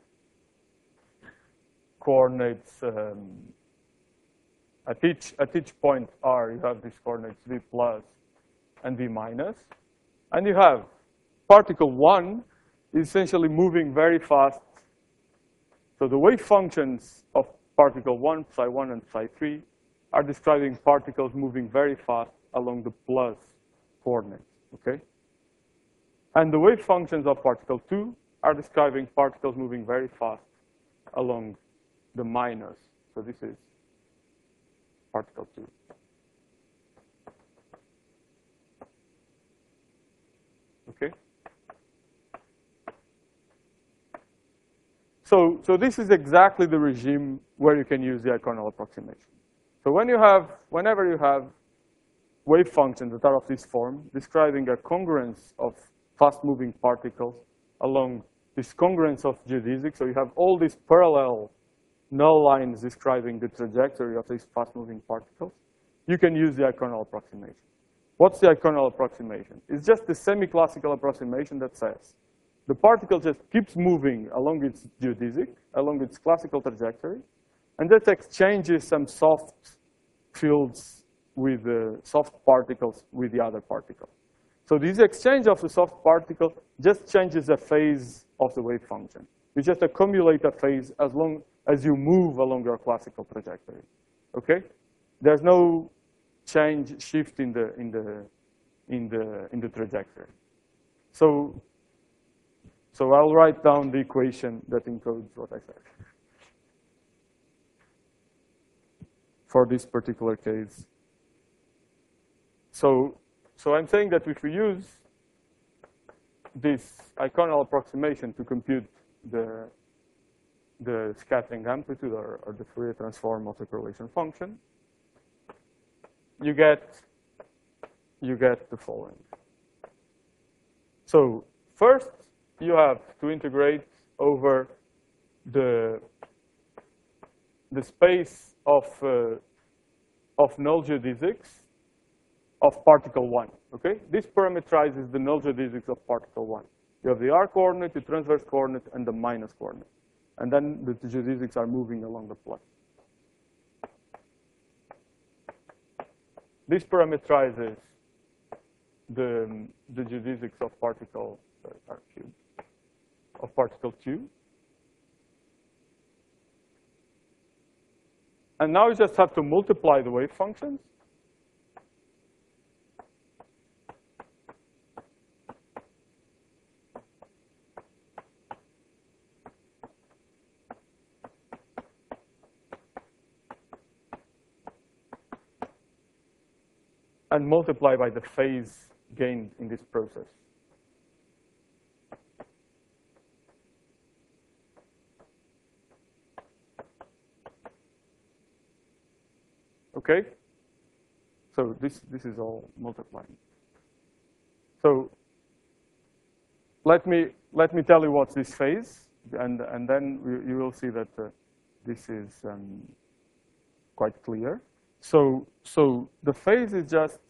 coordinates um, at each at each point r. You have these coordinates v plus and v minus, and you have particle one is essentially moving very fast. So the wave functions of particle one, psi one, and psi three are describing particles moving very fast along the plus coordinates. Okay, and the wave functions of particle two are describing particles moving very fast along the minus. So this is particle two. Okay? So, so this is exactly the regime where you can use the iconal approximation. So when you have, whenever you have wave functions that are of this form, describing a congruence of fast-moving particles along this congruence of geodesic. So you have all these parallel null lines describing the trajectory of these fast-moving particles. You can use the iconal approximation. What's the iconal approximation? It's just the semi-classical approximation that says the particle just keeps moving along its geodesic, along its classical trajectory, and that exchanges some soft fields with the soft particles with the other particle. So this exchange of the soft particle just changes the phase of the wave function. You just accumulate a phase as long as you move along your classical trajectory. Okay? There's no change, shift in the in the in the in the trajectory. So so I'll write down the equation that encodes what I said. for this particular case. So, so I'm saying that if we use this iconal approximation to compute the, the scattering amplitude or, or the Fourier transform of the correlation function, you get, you get the following. So first, you have to integrate over the, the space of, uh, of null geodesics of particle one, okay? This parameterizes the null geodesics of particle one. You have the r coordinate, the transverse coordinate, and the minus coordinate. And then the geodesics are moving along the plane. This parameterizes the, the geodesics of particle, sorry, r cubed, of particle two. And now you just have to multiply the wave functions. And multiply by the phase gained in this process. Okay? So this, this is all multiplying. So let me, let me tell you what's this phase, and, and then you, you will see that uh, this is um, quite clear. So, so the phase is just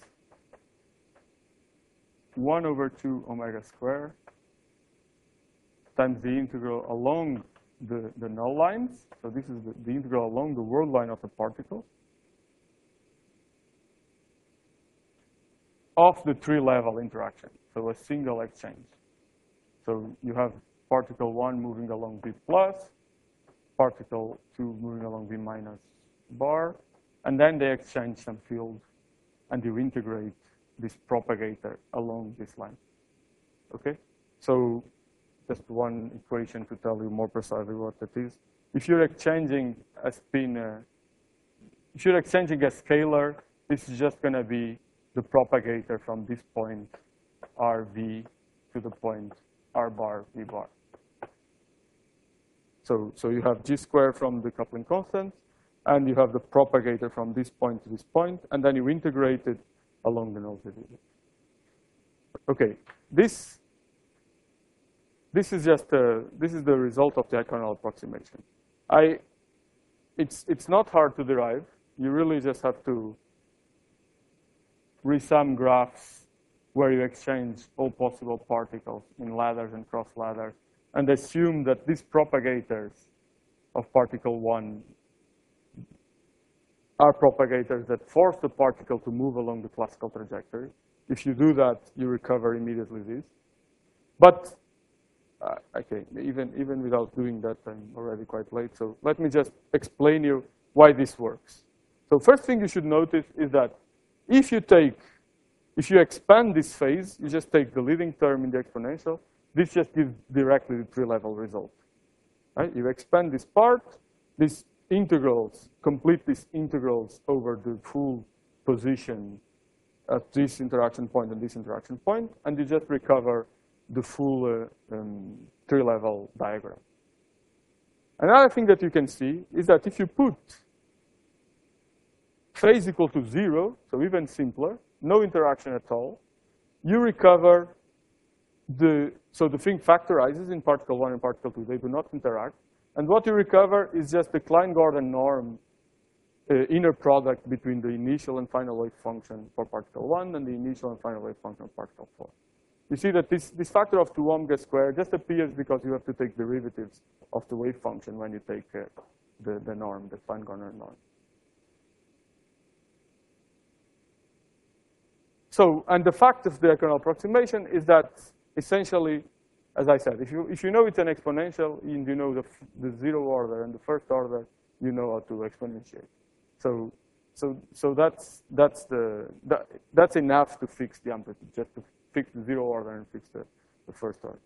one over two omega squared times the integral along the, the null lines. So this is the, the integral along the world line of the particle of the three-level interaction, so a single exchange. So you have particle one moving along B plus, particle two moving along B minus bar, and then they exchange some field, and you integrate this propagator along this line. Okay? So just one equation to tell you more precisely what that is. If you're exchanging a spin, uh, if you're exchanging a scalar, this is just going to be the propagator from this point R V to the point R bar V bar. So, so you have G squared from the coupling constant, and you have the propagator from this point to this point, and then you integrate it along the null geodesic. Okay, this this is just a, this is the result of the iconal approximation. I it's it's not hard to derive. You really just have to resum graphs where you exchange all possible particles in ladders and cross ladders, and assume that these propagators of particle one are propagators that force the particle to move along the classical trajectory. If you do that, you recover immediately this. But, uh, okay, even, even without doing that, I'm already quite late. So let me just explain you why this works. So first thing you should notice is that if you take, if you expand this phase, you just take the leading term in the exponential, this just gives directly the three-level result. Right? You expand this part, this integrals, complete these integrals over the full position at this interaction point and this interaction point, and you just recover the full uh, um, three-level diagram. Another thing that you can see is that if you put phase equal to zero, so even simpler, no interaction at all, you recover the, so the thing factorizes in particle one and particle two, they do not interact. And what you recover is just the Klein-Gordon norm uh, inner product between the initial and final wave function for particle one and the initial and final wave function of particle four. You see that this, this factor of two omega squared just appears because you have to take derivatives of the wave function when you take uh, the, the norm, the Klein-Gordon norm. So, and the fact of the iconal approximation is that essentially, as I said, if you, if you know it's an exponential and you know the, the zero order and the first order, you know how to exponentiate. So, so, so that's, that's, the, that, that's enough to fix the amplitude, just to fix the zero order and fix the, the first order.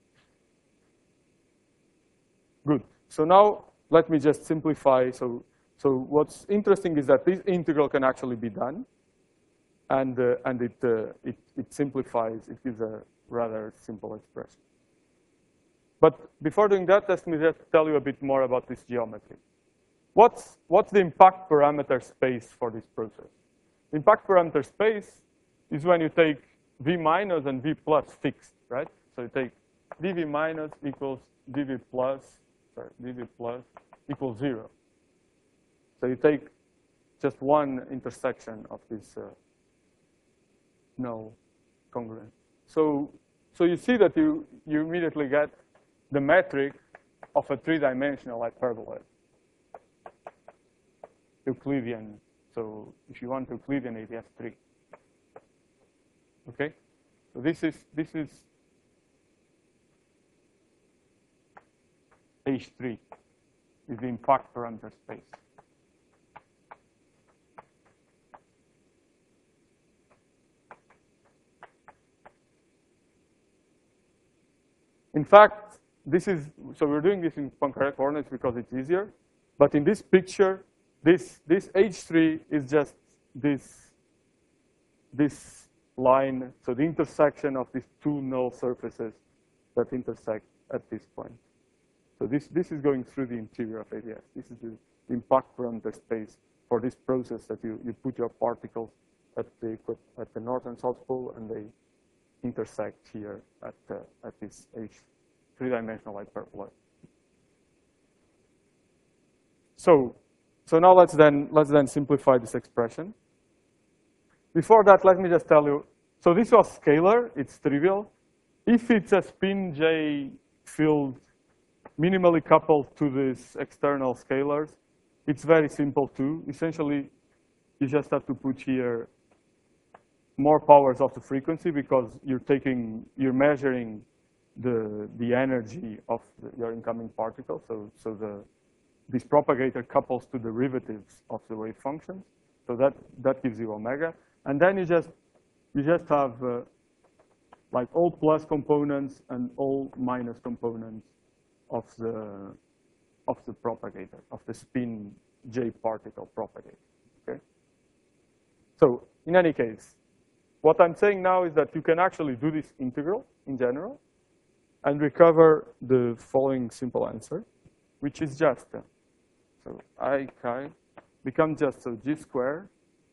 Good. So now let me just simplify. So So what's interesting is that this integral can actually be done, and uh, and it, uh, it it simplifies. It gives a rather simple expression. But before doing that, let me just tell you a bit more about this geometry. What's what's the impact parameter space for this process? The impact parameter space is when you take v minus and v plus fixed, right? So you take dv minus equals dv plus, sorry, dv plus equals zero. So you take just one intersection of this uh, null congruent. So, so you see that you, you immediately get the metric of a three-dimensional hyperbola. Euclidean. So if you want Euclidean, it has three. Okay? So this is this is H three is the impact parameter space. In fact, this is, so we're doing this in Poincare coordinates because it's easier. But in this picture, this, this H three is just this, this line, so the intersection of these two null surfaces that intersect at this point. So this, this is going through the interior of A D S. This is the impact parameter space for this process that you, you put your particles at the, at the north and south pole, and they intersect here at, uh, at this H three-dimensional hyperbola. So, so now let's then, let's then simplify this expression. Before that, let me just tell you, so this was scalar, it's trivial. If it's a spin J field minimally coupled to these external scalars, it's very simple too. Essentially, you just have to put here more powers of the frequency because you're taking, you're measuring the the energy of the, your incoming particle. So so the this propagator couples to derivatives of the wave functions. So that that gives you omega, and then you just you just have uh, like all plus components and all minus components of the of the propagator, of the spin J particle propagator. Okay. So in any case, what I'm saying now is that you can actually do this integral in general and recover the following simple answer, which is just, uh, so I chi becomes just so G squared,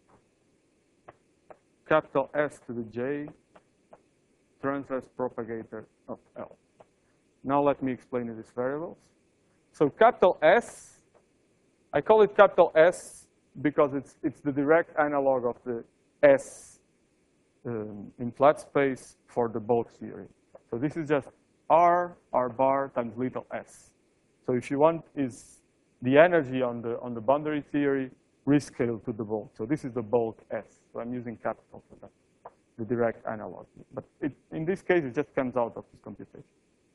capital S to the J, transverse propagator of L. Now let me explain these variables. So capital S, I call it capital S because it's, it's the direct analog of the S um, in flat space for the bulk theory. So this is just R, R bar times little s. So if you want is the energy on the, on the boundary theory rescaled to the bulk. So this is the bulk S. So I'm using capital for that, the direct analog. But it, in this case, it just comes out of this computation.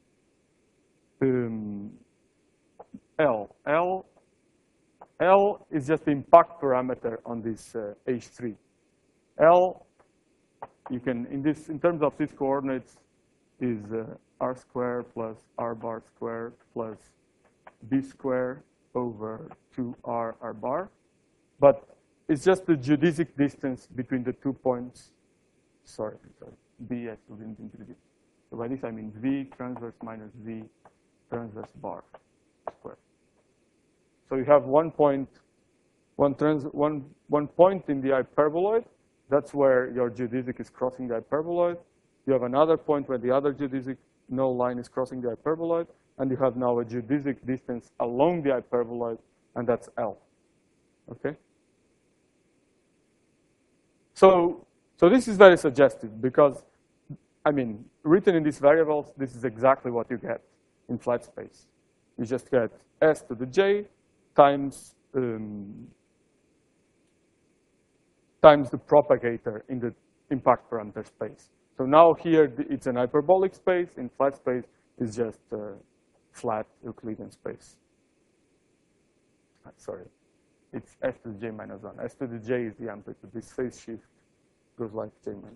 Um, L. L. L is just the impact parameter on this uh, H three. L, you can, in this, in terms of these coordinates, is uh, R squared plus R bar squared plus B squared over two R R bar. But it's just the geodesic distance between the two points. Sorry, sorry. B S didn't introduce. So by this I mean V transverse minus V transverse bar squared. So you have one point, one trans, one one point in the hyperboloid. That's where your geodesic is crossing the hyperboloid. You have another point where the other geodesic null line is crossing the hyperboloid, and you have now a geodesic distance along the hyperboloid, and that's L. Okay. So, so this is very suggestive because, I mean, written in these variables, this is exactly what you get in flat space. You just get S to the J times um, times the propagator in the impact parameter space. So now here it's an hyperbolic space. In flat space, it's just a flat Euclidean space. Sorry, it's S to the J minus one. S to the J is the amplitude. This phase shift goes like J minus one.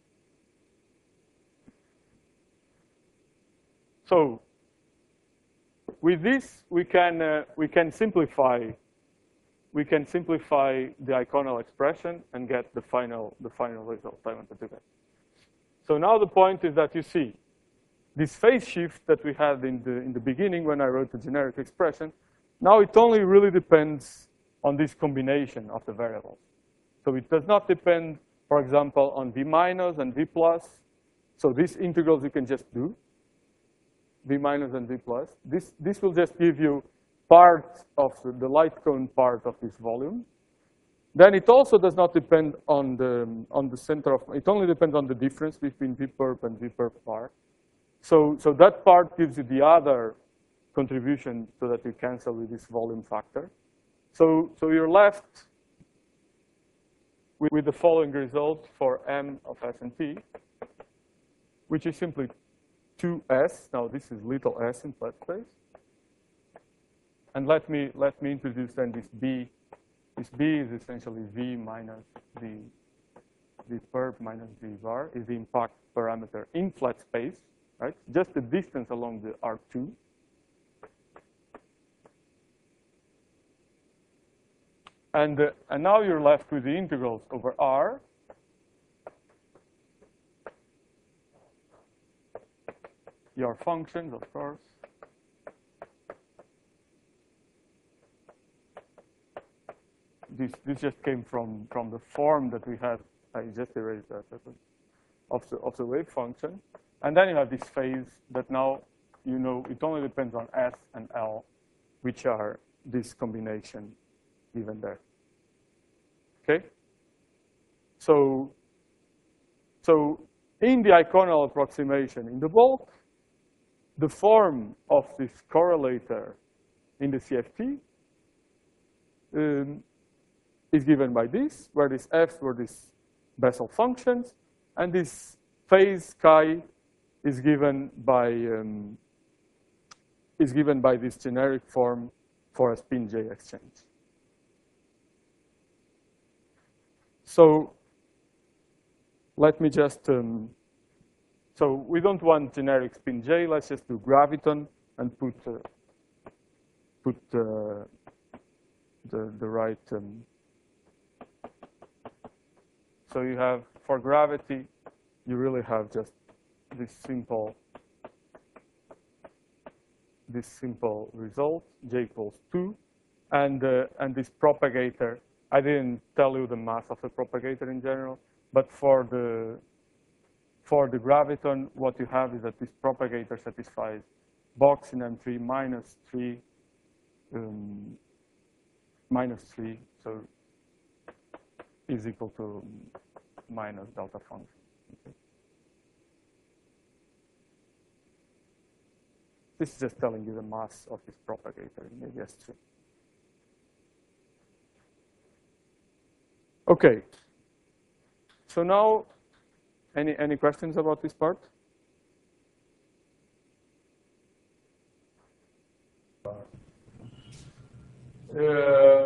So with this, we can uh, we can simplify we can simplify the iconal expression and get the final the final result I wanted to get. So now the point is that you see this phase shift that we had in the in the beginning when I wrote the generic expression. Now it only really depends on this combination of the variables. So it does not depend, for example, on v minus and v plus. So these integrals you can just do, v minus and v plus. This, this will just give you part of the, the light cone part of this volume. Then it also does not depend on the, on the center of, it only depends on the difference between v perp and v perp part. So, so that part gives you the other contribution so that you cancel with this volume factor. So, so you're left with, with the following result for M of S and T, which is simply two S. Now this is little s in flat space. And let me let me introduce then this B. This B is essentially V minus the V perp minus V var is the impact parameter in flat space, right? Just the distance along the R two. And, uh, and now you're left with the integrals over R. Your functions, of course. This, this just came from, from the form that we had. I just erased that of the, of the wave function. And then you have this phase that now, you know, it only depends on S and L, which are this combination given there. Okay? So, so in the iconal approximation in the bulk, the form of this correlator in the C F T um, is given by this, where this F's were these Bessel functions, and this phase chi is given by um, is given by this generic form for a spin J exchange. So let me just, um, so we don't want generic spin J. Let's just do graviton and put uh, put uh, the the right. Um, so you have for gravity, you really have just this simple this simple result, J equals two, and uh, and this propagator. I didn't tell you the mass of the propagator in general, but for the for the graviton, what you have is that this propagator satisfies box in M three minus three um, minus three, so is equal to minus delta function. Okay. This is just telling you the mass of this propagator in A B S three. Okay. So now, any any questions about this part? Uh,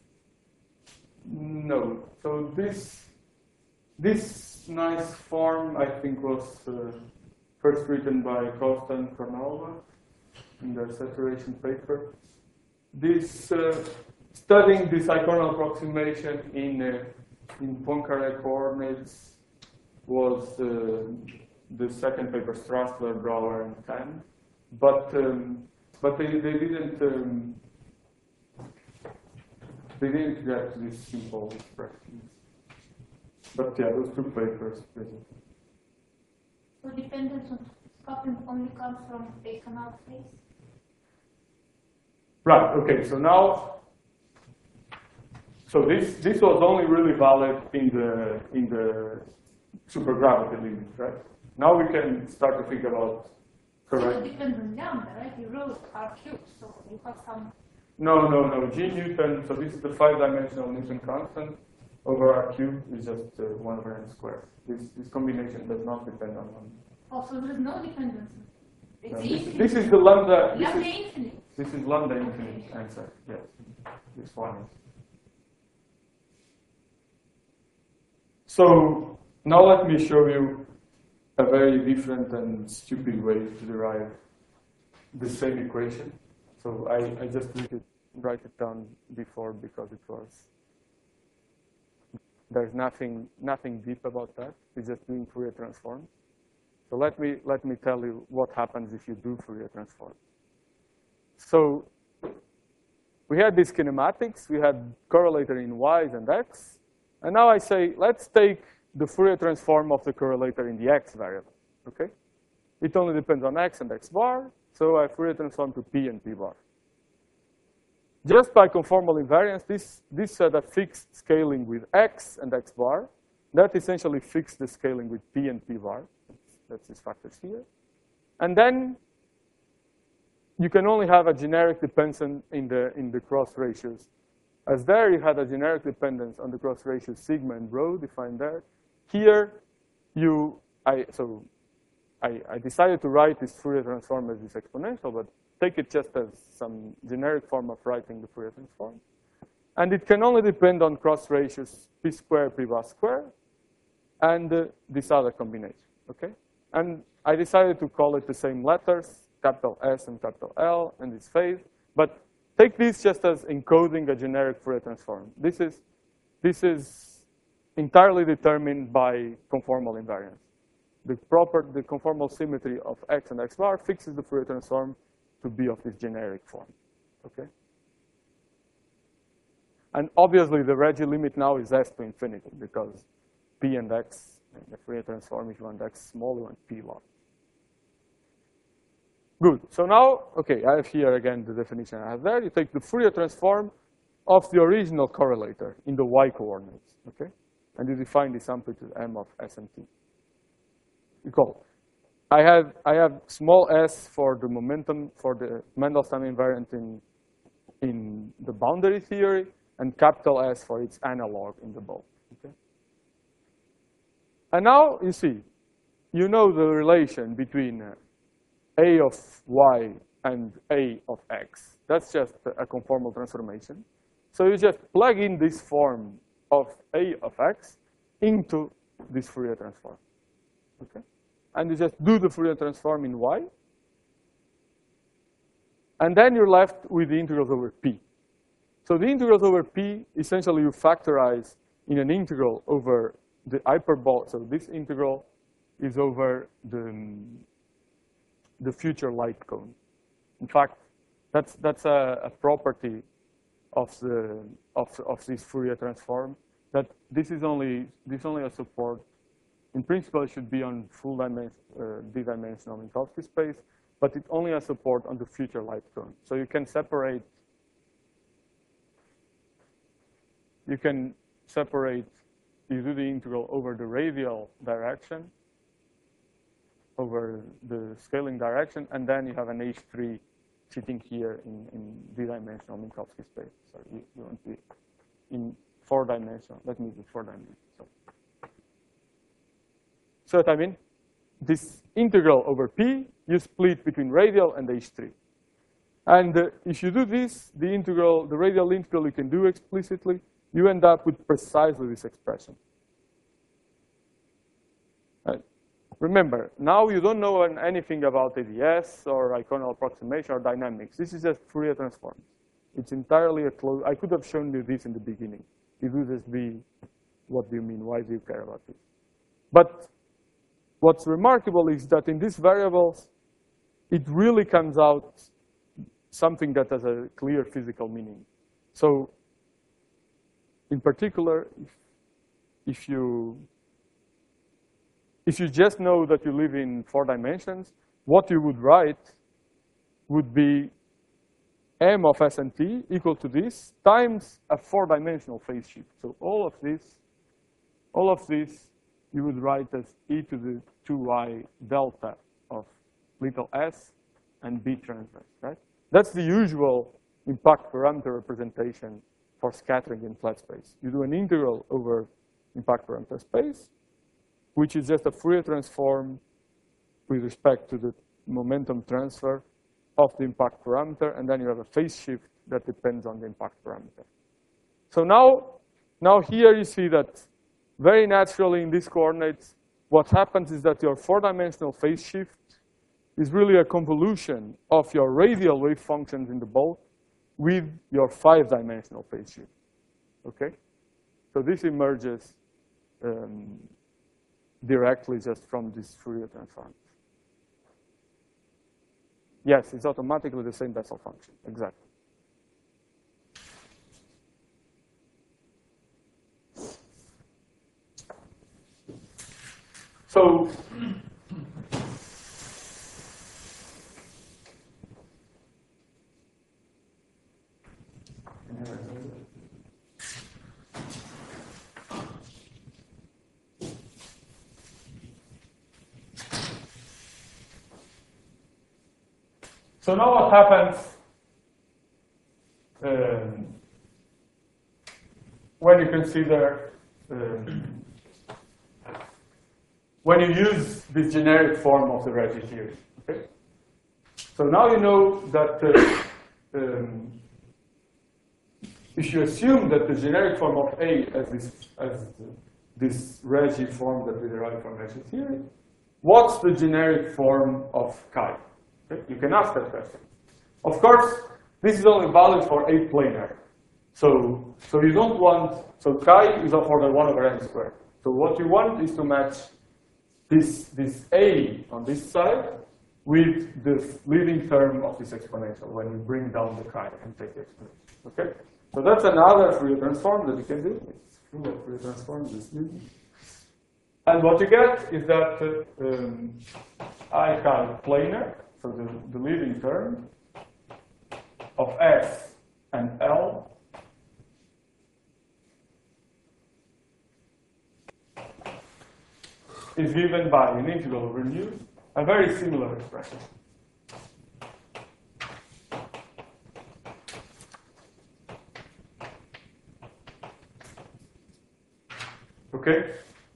no. So this this nice form, I think, was uh, first written by Costa and Kornova in their saturation paper. This uh, studying this iconal approximation in uh, in Poincare coordinates was uh, the second paper, Strassler, Brouwer, and Tan, but um, but they they didn't um, they didn't get to these simple expressions. But yeah, those two papers present. So dependence on coupling only comes from a canal phase? Right, okay, so now, so this this was only really valid in the in the supergravity limit, right? Now we can start to think about correct. So it depends on lambda, right? You wrote R cubed, so you have some. No, no, no. G Newton, so this is the five-dimensional Newton constant over R cubed is just uh, one over n squared. This this combination does not depend on one. Oh, so there is no dependence. It's No, the this, infinite. this is the lambda. This Lambda is, infinite. this is lambda infinite answer. Yes, this one is. So now let me show you a very different and stupid way to derive the same equation. So I, I just write it, write it down before because it was, there's nothing, nothing deep about that. It's just doing Fourier transforms. So let me, let me tell you what happens if you do Fourier transforms. So we had these kinematics. We had correlator in y's and x. And now I say, let's take the Fourier transform of the correlator in the x variable, okay? It only depends on x and x bar, so I Fourier transform to p and p bar. Just by conformal invariance, this, this set a fixed scaling with x and x bar. That essentially fixed the scaling with p and p bar. That's, that's these factors here. And then you can only have a generic dependence in the, in the cross ratios. As there, you had a generic dependence on the cross ratios sigma and rho defined there. Here, you, I, so I, I decided to write this Fourier transform as this exponential, but take it just as some generic form of writing the Fourier transform. And it can only depend on cross ratios p squared, p bar squared, and uh, this other combination, okay? And I decided to call it the same letters, capital S and capital L, and this phase. But take this just as encoding a generic Fourier transform. This is, this is entirely determined by conformal invariance. The proper, the conformal symmetry of x and x bar fixes the Fourier transform to be of this generic form, okay? And obviously, the Regge limit now is s to infinity because p and x, and the Fourier transform, if you want x small, you want p large. Good. So now, okay, I have here again the definition I have there. You take the Fourier transform of the original correlator in the y coordinates, okay? And you define this amplitude m of s and t. You call. I have I have small s for the momentum for the Mandelstam invariant in in the boundary theory, and capital S for its analog in the bulk. Okay. And now you see, you know the relation between uh, a of y and a of x. That's just a conformal transformation. So you just plug in this form of a of x into this Fourier transform. Okay? And you just do the Fourier transform in y. And then you're left with the integrals over p. So the integrals over p, essentially you factorize in an integral over the hyperbolic. So this integral is over the, the future light cone. In fact, that's, that's a, a property of, the, of, of this Fourier transform, that this is only, this only a support. In principle, it should be on full dimension, uh, d-dimensional Minkowski space, but it only has support on the future light cone. So you can separate, you can separate, you do the integral over the radial direction, over the scaling direction, and then you have an H three sitting here in, in d-dimensional Minkowski space. So you, you want to be in four-dimensional. Let me do four-dimensional. So. So what I mean, this integral over p, you split between radial and H three. And uh, if you do this, the integral, the radial integral you can do explicitly, you end up with precisely this expression. Right. Remember, now you don't know anything about A D S or iconal approximation or dynamics. This is just Fourier transforms. It's entirely a close. I could have shown you this in the beginning. It would just be, what do you mean? Why do you care about this? But what's remarkable is that in these variables, it really comes out something that has a clear physical meaning. So in particular, if, if you if you just know that you live in four dimensions, what you would write would be m of s and t equal to this times a four-dimensional phase shift. So all of this, all of this, you would write as e to the two y delta of little s and b transverse, right? That's the usual impact parameter representation for scattering in flat space. You do an integral over impact parameter space, which is just a Fourier transform with respect to the momentum transfer of the impact parameter, and then you have a phase shift that depends on the impact parameter. So now, now here you see that very naturally in these coordinates, what happens is that your four-dimensional phase shift is really a convolution of your radial wave functions in the boat with your five-dimensional phase shift. Okay? So this emerges um, directly just from this Fourier transform. Yes, it's automatically the same Bessel function, exactly. So, so now what happens um, when you consider um, when you use this generic form of the Regge theory. Okay? So now you know that uh, um, if you assume that the generic form of A as this, as this Regge form that we derive from Regge theory, what's the generic form of chi? Okay? You can ask that question. Of course, this is only valid for A planar. So, so you don't want, so chi is of order one over n squared. So what you want is to match this, this A on this side with the leading term of this exponential when you bring down the chi and take the exponential. Okay? So that's another Fourier transform that you can do. It's full of Fourier transforms. It's easy. And what you get is that uh, um, I chi planar, so the, the leading term of S and L is given by an integral over nu, a very similar expression. Okay?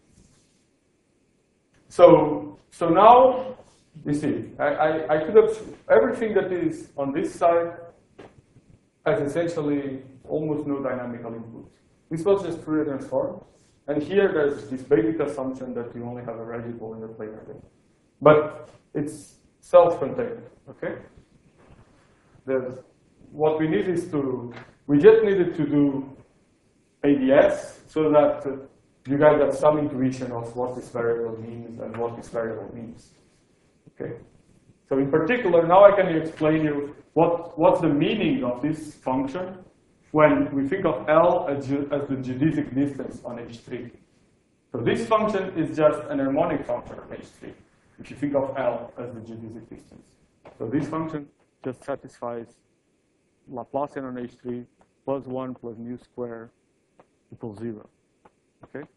So, so now, you see, I, I, I could have, everything that is on this side has essentially almost no dynamical input. This was just Fourier transform. And here there's this basic assumption that you only have a Regge pole in the planar game. But it's self-contained, okay? There's, what we need is to, we just needed to do A D S so that uh, you guys have some intuition of what this variable means and what this variable means, okay? So in particular, now I can explain you what, what's the meaning of this function when we think of L as, as the geodesic distance on H three. So this function is just an harmonic function of H three, if you think of L as the geodesic distance. So this function just satisfies Laplacian on H three plus one plus mu square equals zero. Okay?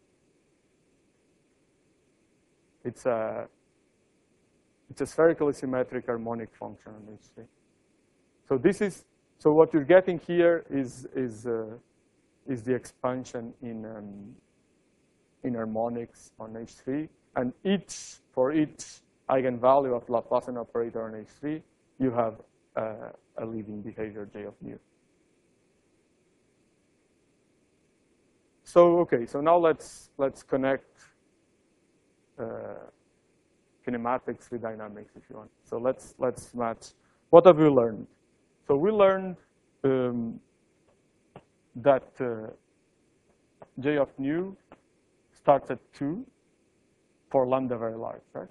It's a, it's a spherically symmetric harmonic function on H three. So this is, so what you're getting here is, is, uh, is the expansion in, um, in harmonics on H three. And each, for each eigenvalue of Laplacian operator on H three, you have uh, a leading behavior J of mu. So, okay, so now let's, let's connect uh, kinematics with dynamics if you want. So let's, let's match. What have we learned? So we learned um, that uh, J of nu starts at two for lambda very large, right?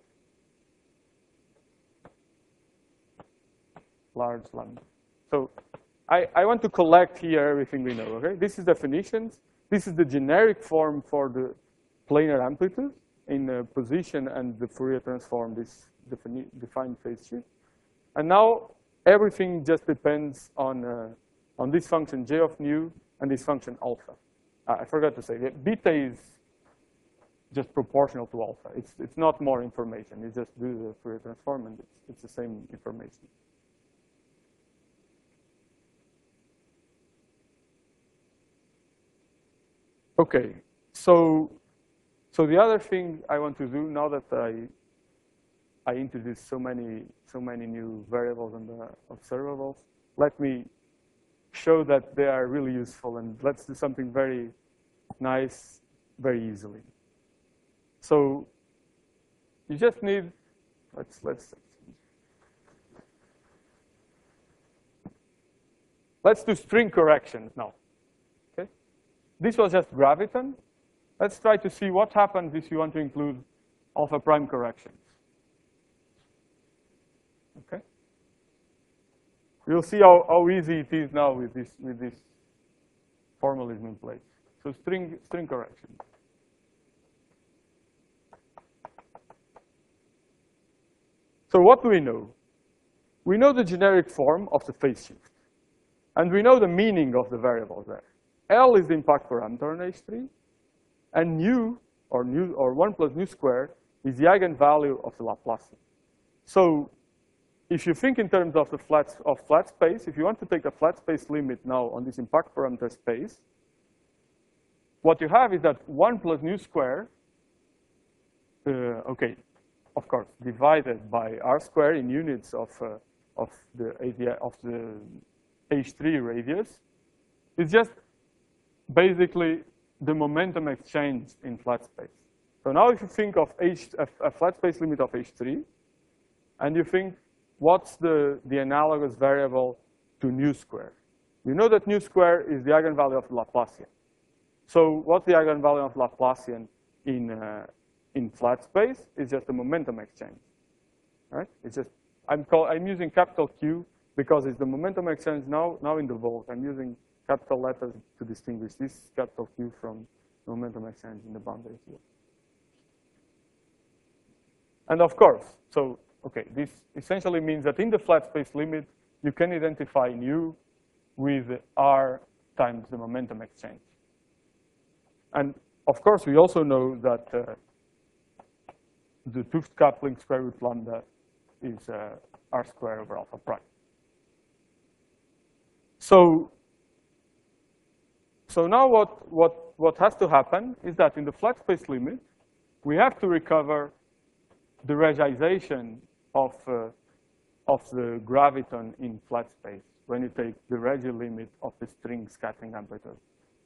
Large lambda. So I, I want to collect here everything we know, okay? This is definitions. This is the generic form for the planar amplitude in uh, position and the Fourier transform, this defini defined phase shift. And now everything just depends on, uh, on this function J of nu and this function alpha. Uh, I forgot to say, that beta is just proportional to alpha. It's, it's not more information. You just do the Fourier transform and it's, it's the same information. Okay, so, so the other thing I want to do now that I, I introduced so many, so many new variables and the observables, let me show that they are really useful, and let's do something very nice, very easily. So you just need, let's, let's Let's do string corrections now. Okay? This was just graviton. Let's try to see what happens if you want to include alpha prime corrections. Okay? We'll see how, how easy it is now with this with this formalism in place. So string string corrections. So what do we know? We know the generic form of the phase shift. And we know the meaning of the variables there. L is the impact parameter on H three. And nu, or nu, or one plus nu squared, is the eigenvalue of the Laplacian. So if you think in terms of the flat, of flat space, if you want to take a flat space limit now on this impact parameter space, what you have is that one plus nu squared, uh, okay, of course, divided by r squared in units of, uh, of, the, of the H three radius, is just basically the momentum exchange in flat space. So now if you think of H, a, a flat space limit of H three, and you think, what's the, the analogous variable to nu squared? You know that nu squared is the eigenvalue of Laplacian. So what's the eigenvalue of Laplacian in, uh, in flat space? It's just a momentum exchange, right? It's just, I'm, call, I'm using capital Q because it's the momentum exchange now, now in the volt. I'm using capital letters to distinguish this capital Q from momentum exchange in the boundary here. And of course, so, okay, this essentially means that in the flat space limit, you can identify nu with r times the momentum exchange. And of course, we also know that uh, the 't Hooft coupling square root lambda is uh, r squared over alpha prime. So, so now what, what, what has to happen is that in the flat space limit, we have to recover the regization of, uh, of the graviton in flat space when you take the regi limit of the string scattering amplitude.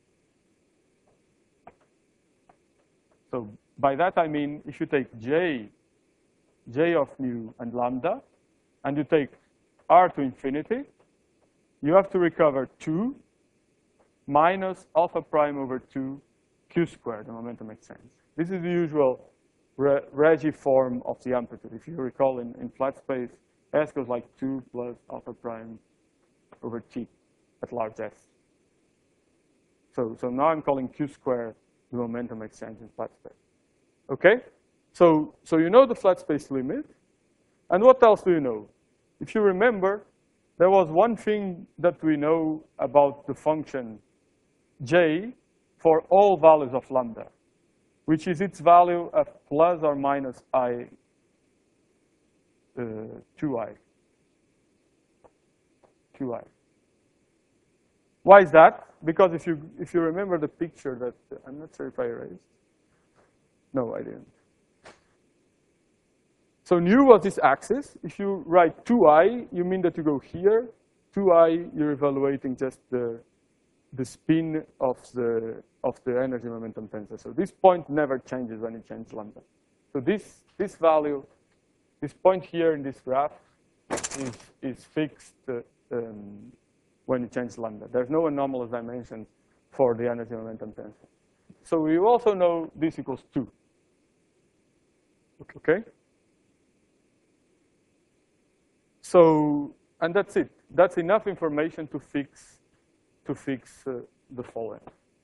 So by that I mean if you take j, j of nu and lambda, and you take r to infinity, you have to recover two minus alpha prime over two q squared, the momentum exchange. This is the usual re regi form of the amplitude. If you recall, in, in flat space, s goes like two plus alpha prime over t at large s. So, so now I'm calling q squared the momentum exchange in flat space. Okay? So, so you know the flat space limit. And what else do you know? If you remember, there was one thing that we know about the function j for all values of lambda, which is its value of plus or minus i, uh, two i. two i. Why is that? Because if you, if you remember the picture that, uh, I'm not sure if I erased. No, I didn't. So nu was this axis. If you write two i, you mean that you go here. two i, you're evaluating just the, the spin of the, of the energy momentum tensor. So this point never changes when you change lambda. So this, this value, this point here in this graph is, is fixed uh, um, when you change lambda. There's no anomalous dimensions for the energy momentum tensor. So we also know this equals two. Okay? So, and that's it. That's enough information to fix, to fix uh, the following.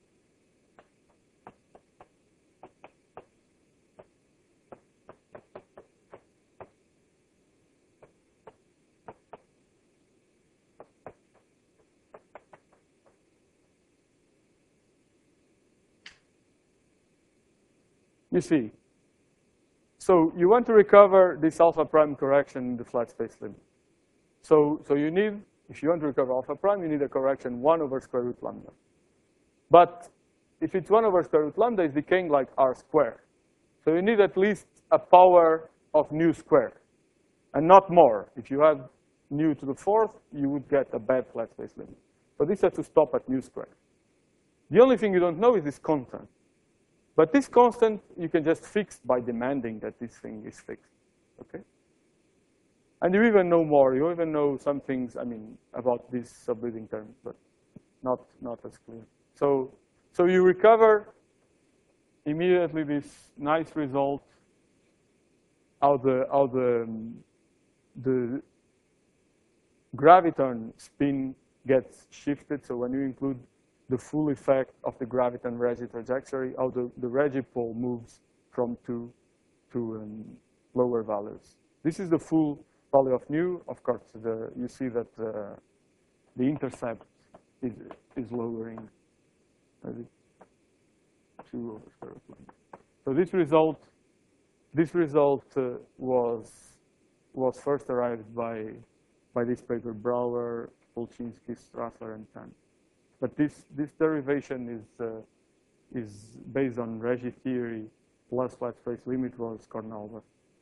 You see, so you want to recover this alpha prime correction in the flat space limit. So, so you need, if you want to recover alpha prime, you need a correction one over square root lambda. But if it's one over square root lambda, it's decaying like r squared. So you need at least a power of nu squared, and not more. If you had nu to the fourth, you would get a bad flat space limit. So this has to stop at nu squared. The only thing you don't know is this constant. But this constant, you can just fix by demanding that this thing is fixed, okay? And you even know more. You even know some things, I mean, about these subleading terms, but not, not as clear. So, so you recover immediately this nice result how the, how the, the graviton spin gets shifted. So when you include the full effect of the graviton-Regge trajectory, how the, the Regge pole moves from two to um, lower values. This is the full value of nu. Of course, the, you see that uh, the intercept is, is lowering uh, two over square root one. So this result, this result uh, was was first arrived by by this paper, Brouwer, Polchinski, Strassler, and Tan. But this this derivation is uh, is based on Regge theory plus flat space limit was Kornalba.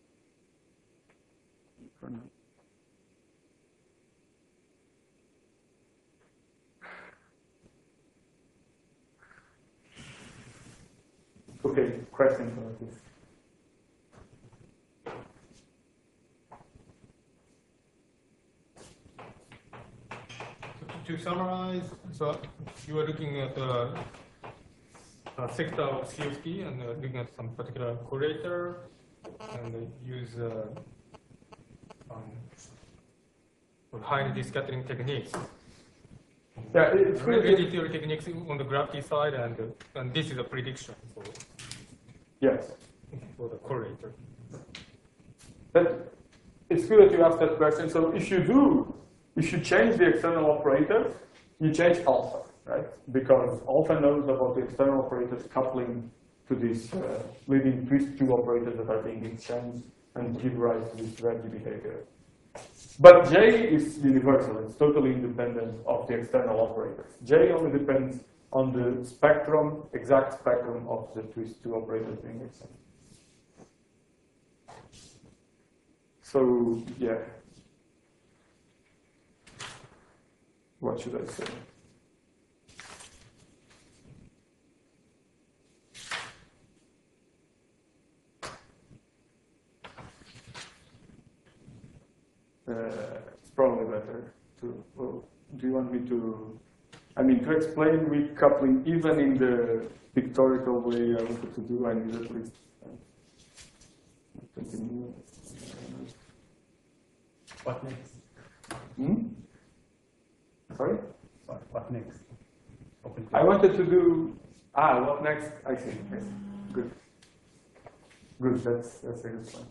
Kornalba. Okay, questions about this? To summarize, so you are looking at the uh, sector of C F T and uh, looking at some particular correlator and uh, use uh, um, highly scattering techniques. Yeah, it's Regge really, theory techniques on the gravity side, and uh, and this is a prediction for yes. for the correlator. But it's good that you asked that question. So if you do, if you change the external operators, you change alpha, right? Because alpha knows about the external operators coupling to these uh, leading twist two operators that are being exchanged and give rise to this Regge behavior. But J is universal. It's totally independent of the external operators. J only depends on the spectrum, exact spectrum of the twist two operators being exchanged. So, yeah. What should I say? Uh, it's probably better to, well, do you want me to, I mean, to explain weak coupling even in the pictorial way I wanted to do, I need at least uh, twenty minutes. What next? Hmm? Sorry? What, what next? Open I wanted to do, ah, what next? I see, I see. Good. Good, that's, that's a good point.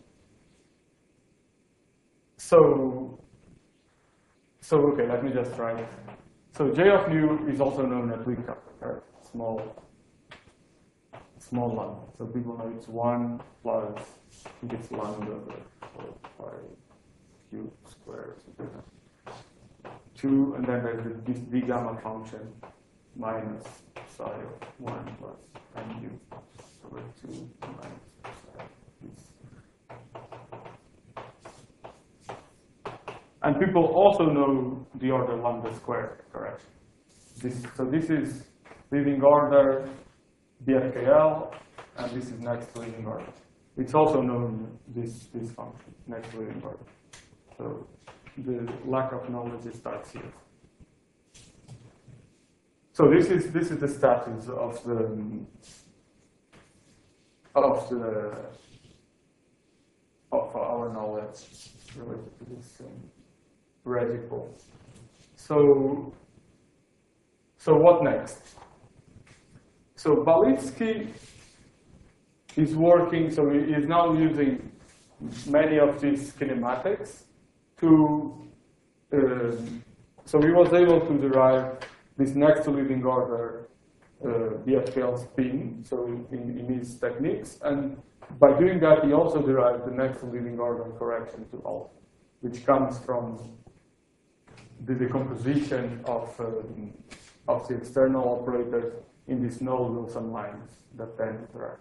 So, so okay, let me just try it. So J of nu is also known as weak coupling, right? Small, small lambda. So people know it's one plus, I think it's lambda over four pi cube squared. Two, and then there's this d gamma function minus psi of one plus mu over two minus psi. And people also know the order lambda squared correction. This, so this is leading order B F K L, and this is next leading order. It's also known this this function next leading order. So the lack of knowledge starts here. So this is this is the status of the of the of our knowledge related to this um, Regge pole. So so what next? So Balitsky is working. So he is now using many of these kinematics to, uh, so he was able to derive this next to leading order uh, B F K L spin, so in, in his techniques, and by doing that he also derived the next to leading order correction to alpha, which comes from the decomposition of, um, of the external operators in these null-Wilson lines that then interact.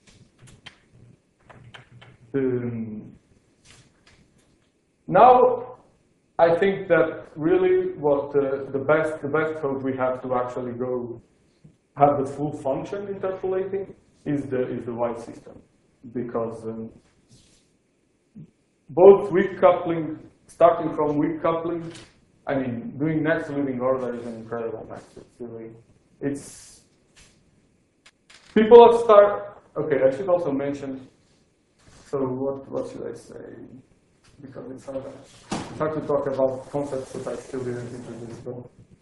Um, now, I think that really what uh, the best the best hope we have to actually go have the full function interpolating is the is the Y system, because um, both weak coupling starting from weak coupling, I mean, doing next leading order is an incredible mess. It's really, it's, people have started, okay, I should also mention, so what, what should I say? Because it's hard, it's hard to talk about concepts that I still didn't introduce. But.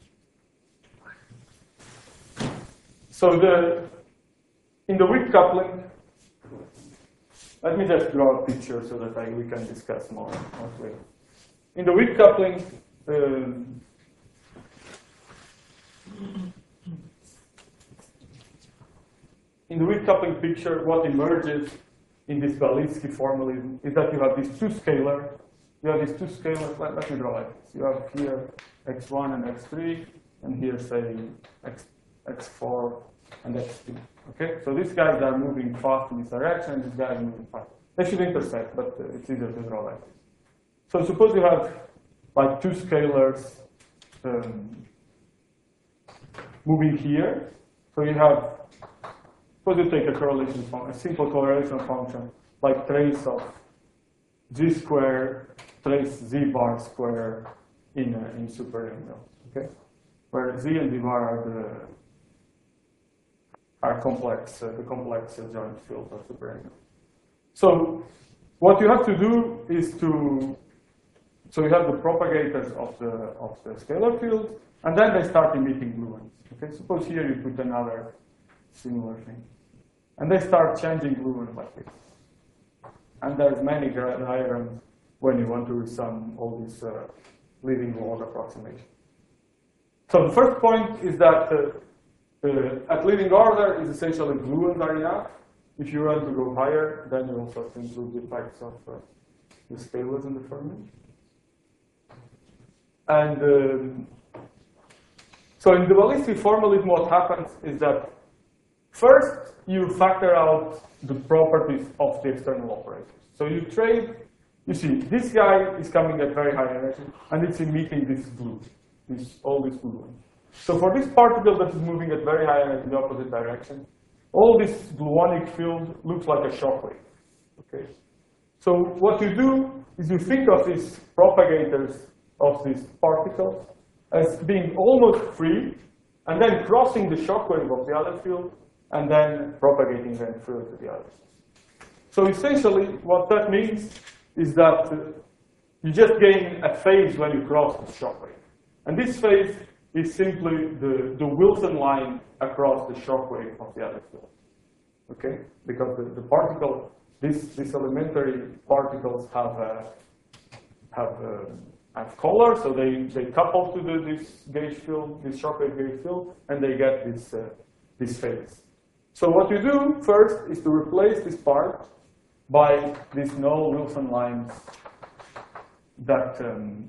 So the, in the weak coupling, let me just draw a picture so that I, we can discuss more, more clearly. In the weak coupling, um, in the weak coupling picture, what emerges in this Balinsky formalism is that you have these two scalars. You have these two scalars. Let, let me draw like this. You have here x one and x three, and here say x, x4 and x two. Okay, so these guys are moving fast in this direction, and these guys are moving fast. They should intersect, but uh, it's easier to draw like this. So suppose you have like two scalars um, moving here. So you have, suppose you take a correlation function, a simple correlation function, like trace of z square, trace z bar square in uh, in superintegral. Okay, where z and z bar are the are complex, uh, the complex uh, joint fields of superintegral. So what you have to do is to, so you have the propagators of the of the scalar field, and then they start emitting gluons. Okay, suppose here you put another similar thing, and they start changing gluons like this. And there's many diagrams when you want to sum all these uh, leading log approximations. So the first point is that uh, uh, at leading order is essentially gluons are enough. If you want to go higher, then you also have to include the effects of uh, the scalars in the Fermi. And um, so in the Balinsky formalism, what happens is that first you factor out the properties of the external operators. So you trade, you see, this guy is coming at very high energy, and it's emitting this glue, this, all this gluon. So for this particle that is moving at very high energy in the opposite direction, all this gluonic field looks like a shock wave. Okay? So what you do is you think of these propagators of these particles as being almost free, and then crossing the shock wave of the other field, and then propagating them through to the others. So essentially, what that means is that uh, you just gain a phase when you cross the shock wave. And this phase is simply the, the Wilson line across the shock wave of the other field. Okay? Because the, the particle, this, these elementary particles have a, have a, have color, so they, they couple to the, this gauge field, this shock wave gauge field, and they get this, uh, this phase. So what you do first is to replace this part by these null Wilson lines that um,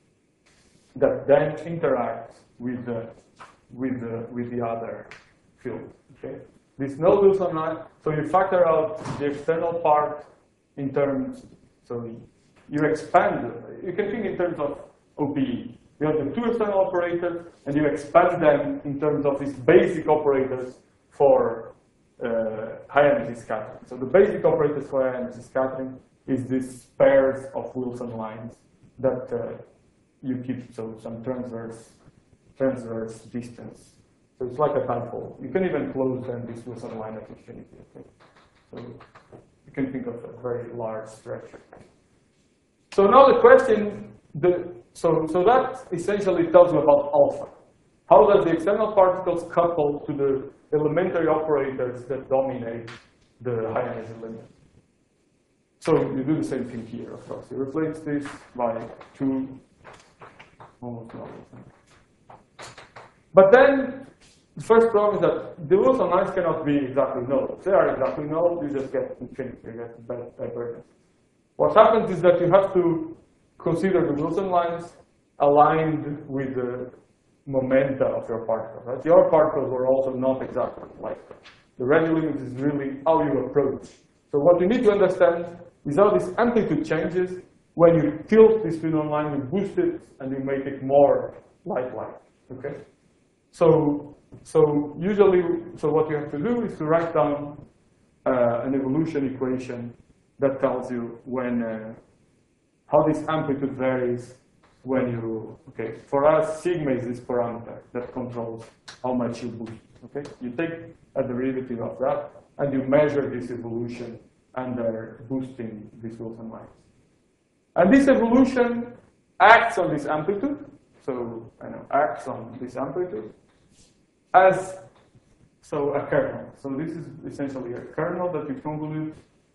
that then interact with the with the with the other field. Okay, this null Wilson line. So you factor out the external part in terms. So you expand. You can think in terms of O P E. You have the two external operators, and you expand them in terms of these basic operators for uh, high energy scattering. So the basic operators for high energy scattering is these pairs of Wilson lines that uh, you keep, so some transverse transverse distance. So it's like a dipole. You can even close then this Wilson line at infinity. Okay? So you can think of a very large structure. So now the question, the, so, so that essentially tells you about alpha. How does the external particles couple to the elementary operators that dominate the high energy limit? So you do the same thing here, of course. You replace this by two almost null. But then the first problem is that the Wilson lines cannot be exactly null. If they are exactly null, you just get infinity, you get divergence. What happens is that you have to consider the Wilson lines aligned with the momenta of your particle. Right? Your particles were also not exactly like that. The residual limit is really how you approach. So what you need to understand is how this amplitude changes when you tilt this phenon line, you boost it, and you make it more light-like. Okay? So, so usually, so what you have to do is to write down uh, an evolution equation that tells you when uh, how this amplitude varies when you, okay, for us, sigma is this parameter that controls how much you boost, okay? You take a derivative of that, and you measure this evolution under boosting these Wilson lines. And this evolution acts on this amplitude, so I know, acts on this amplitude as so a kernel. So this is essentially a kernel that you convolute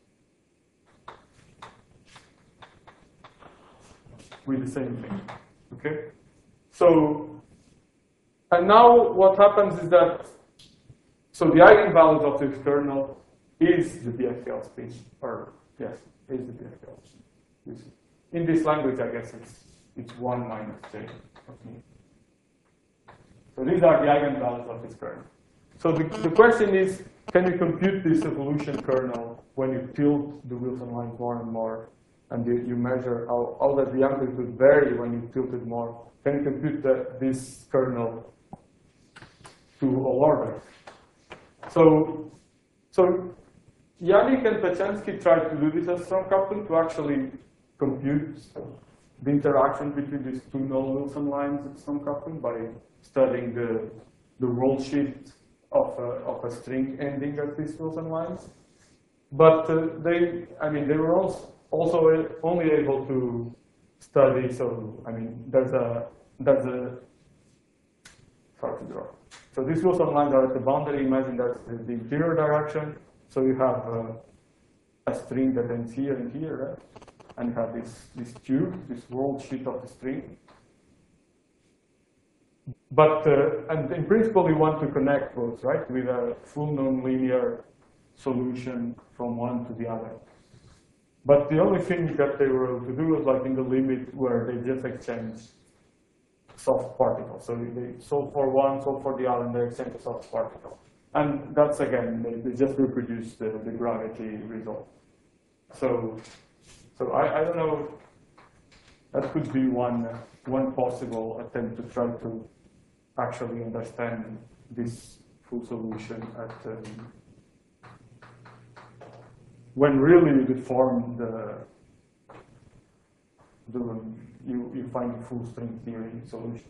with the same thing, okay? So, and now what happens is that, so the eigenvalues of this kernel is the D F L spin, or yes, is the D F L spin. In this language, I guess it's it's one minus j of mu. So these are the eigenvalues of this kernel. So the, the question is, can you compute this evolution kernel when you tilt the Wilson lines more and more, and you, you measure how, how does the amplitude vary when you tilt it more? Can you compute the, this kernel to all orders? So, so Yannick and Pachensky tried to do this as strong coupling to actually compute the interaction between these two null Wilson lines at strong coupling by studying the, the roll sheet of a, of a string ending at these Wilson lines. But uh, they, I mean, they were also, also only able to study, so, I mean, there's a, there's a, hard to draw. So these Wilson lines are at the boundary. Imagine that's the, the interior direction. So you have uh, a string that ends here and here, right? And you have this, this tube, this roll sheet of the string. But, uh, and in principle, you want to connect both, right? With a full nonlinear solution from one to the other. But the only thing that they were able to do was like in the limit where they just exchange soft particles. So they solve for one, solve for the other, and they exchange a soft particle. And that's, again, they, they just reproduce the, the gravity result. So, so I, I don't know, that could be one, uh, one possible attempt to try to actually understand this full solution at um, when really you deform the, the you, you find a full string theory solution.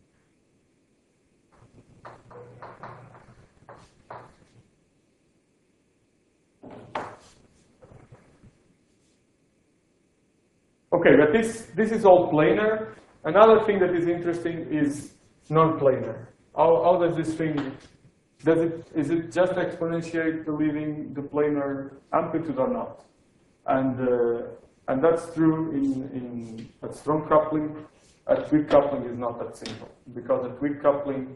Okay, but this, this is all planar. Another thing that is interesting is non-planar. How, how does this thing, does it, is it just exponentiate the leaving the planar amplitude or not? And, uh, and that's true in, in at strong coupling. At weak coupling is not that simple, because at weak coupling,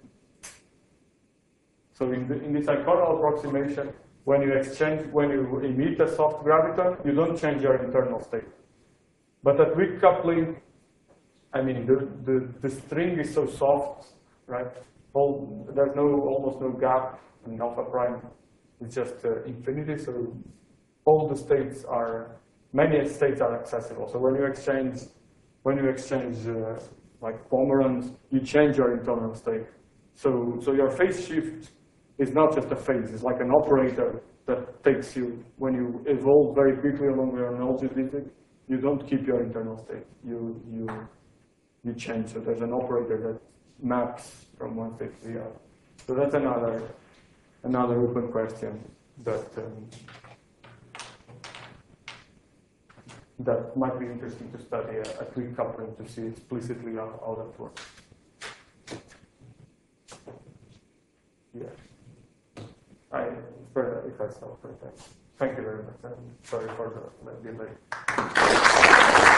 so in, the, in this iconal approximation, when you exchange, when you emit a soft graviton, you don't change your internal state. But at weak coupling, I mean, the, the, the string is so soft, right? All, there's no, almost no gap in alpha prime. It's just uh, infinity, so all the states are, many states are accessible. So when you exchange, when you exchange uh, like Pomerans, you change your internal state. So, so your phase shift is not just a phase, it's like an operator that takes you, when you evolve very quickly along your null geodesic, you don't keep your internal state. You, you, you change. So there's an operator that maps from one state to the other. So that's another, another open question that, um, that might be interesting to study a, a quick coupling to see explicitly how, how that works. Yeah. I, if I stop for that. Thank you very much. I'm sorry for the delay.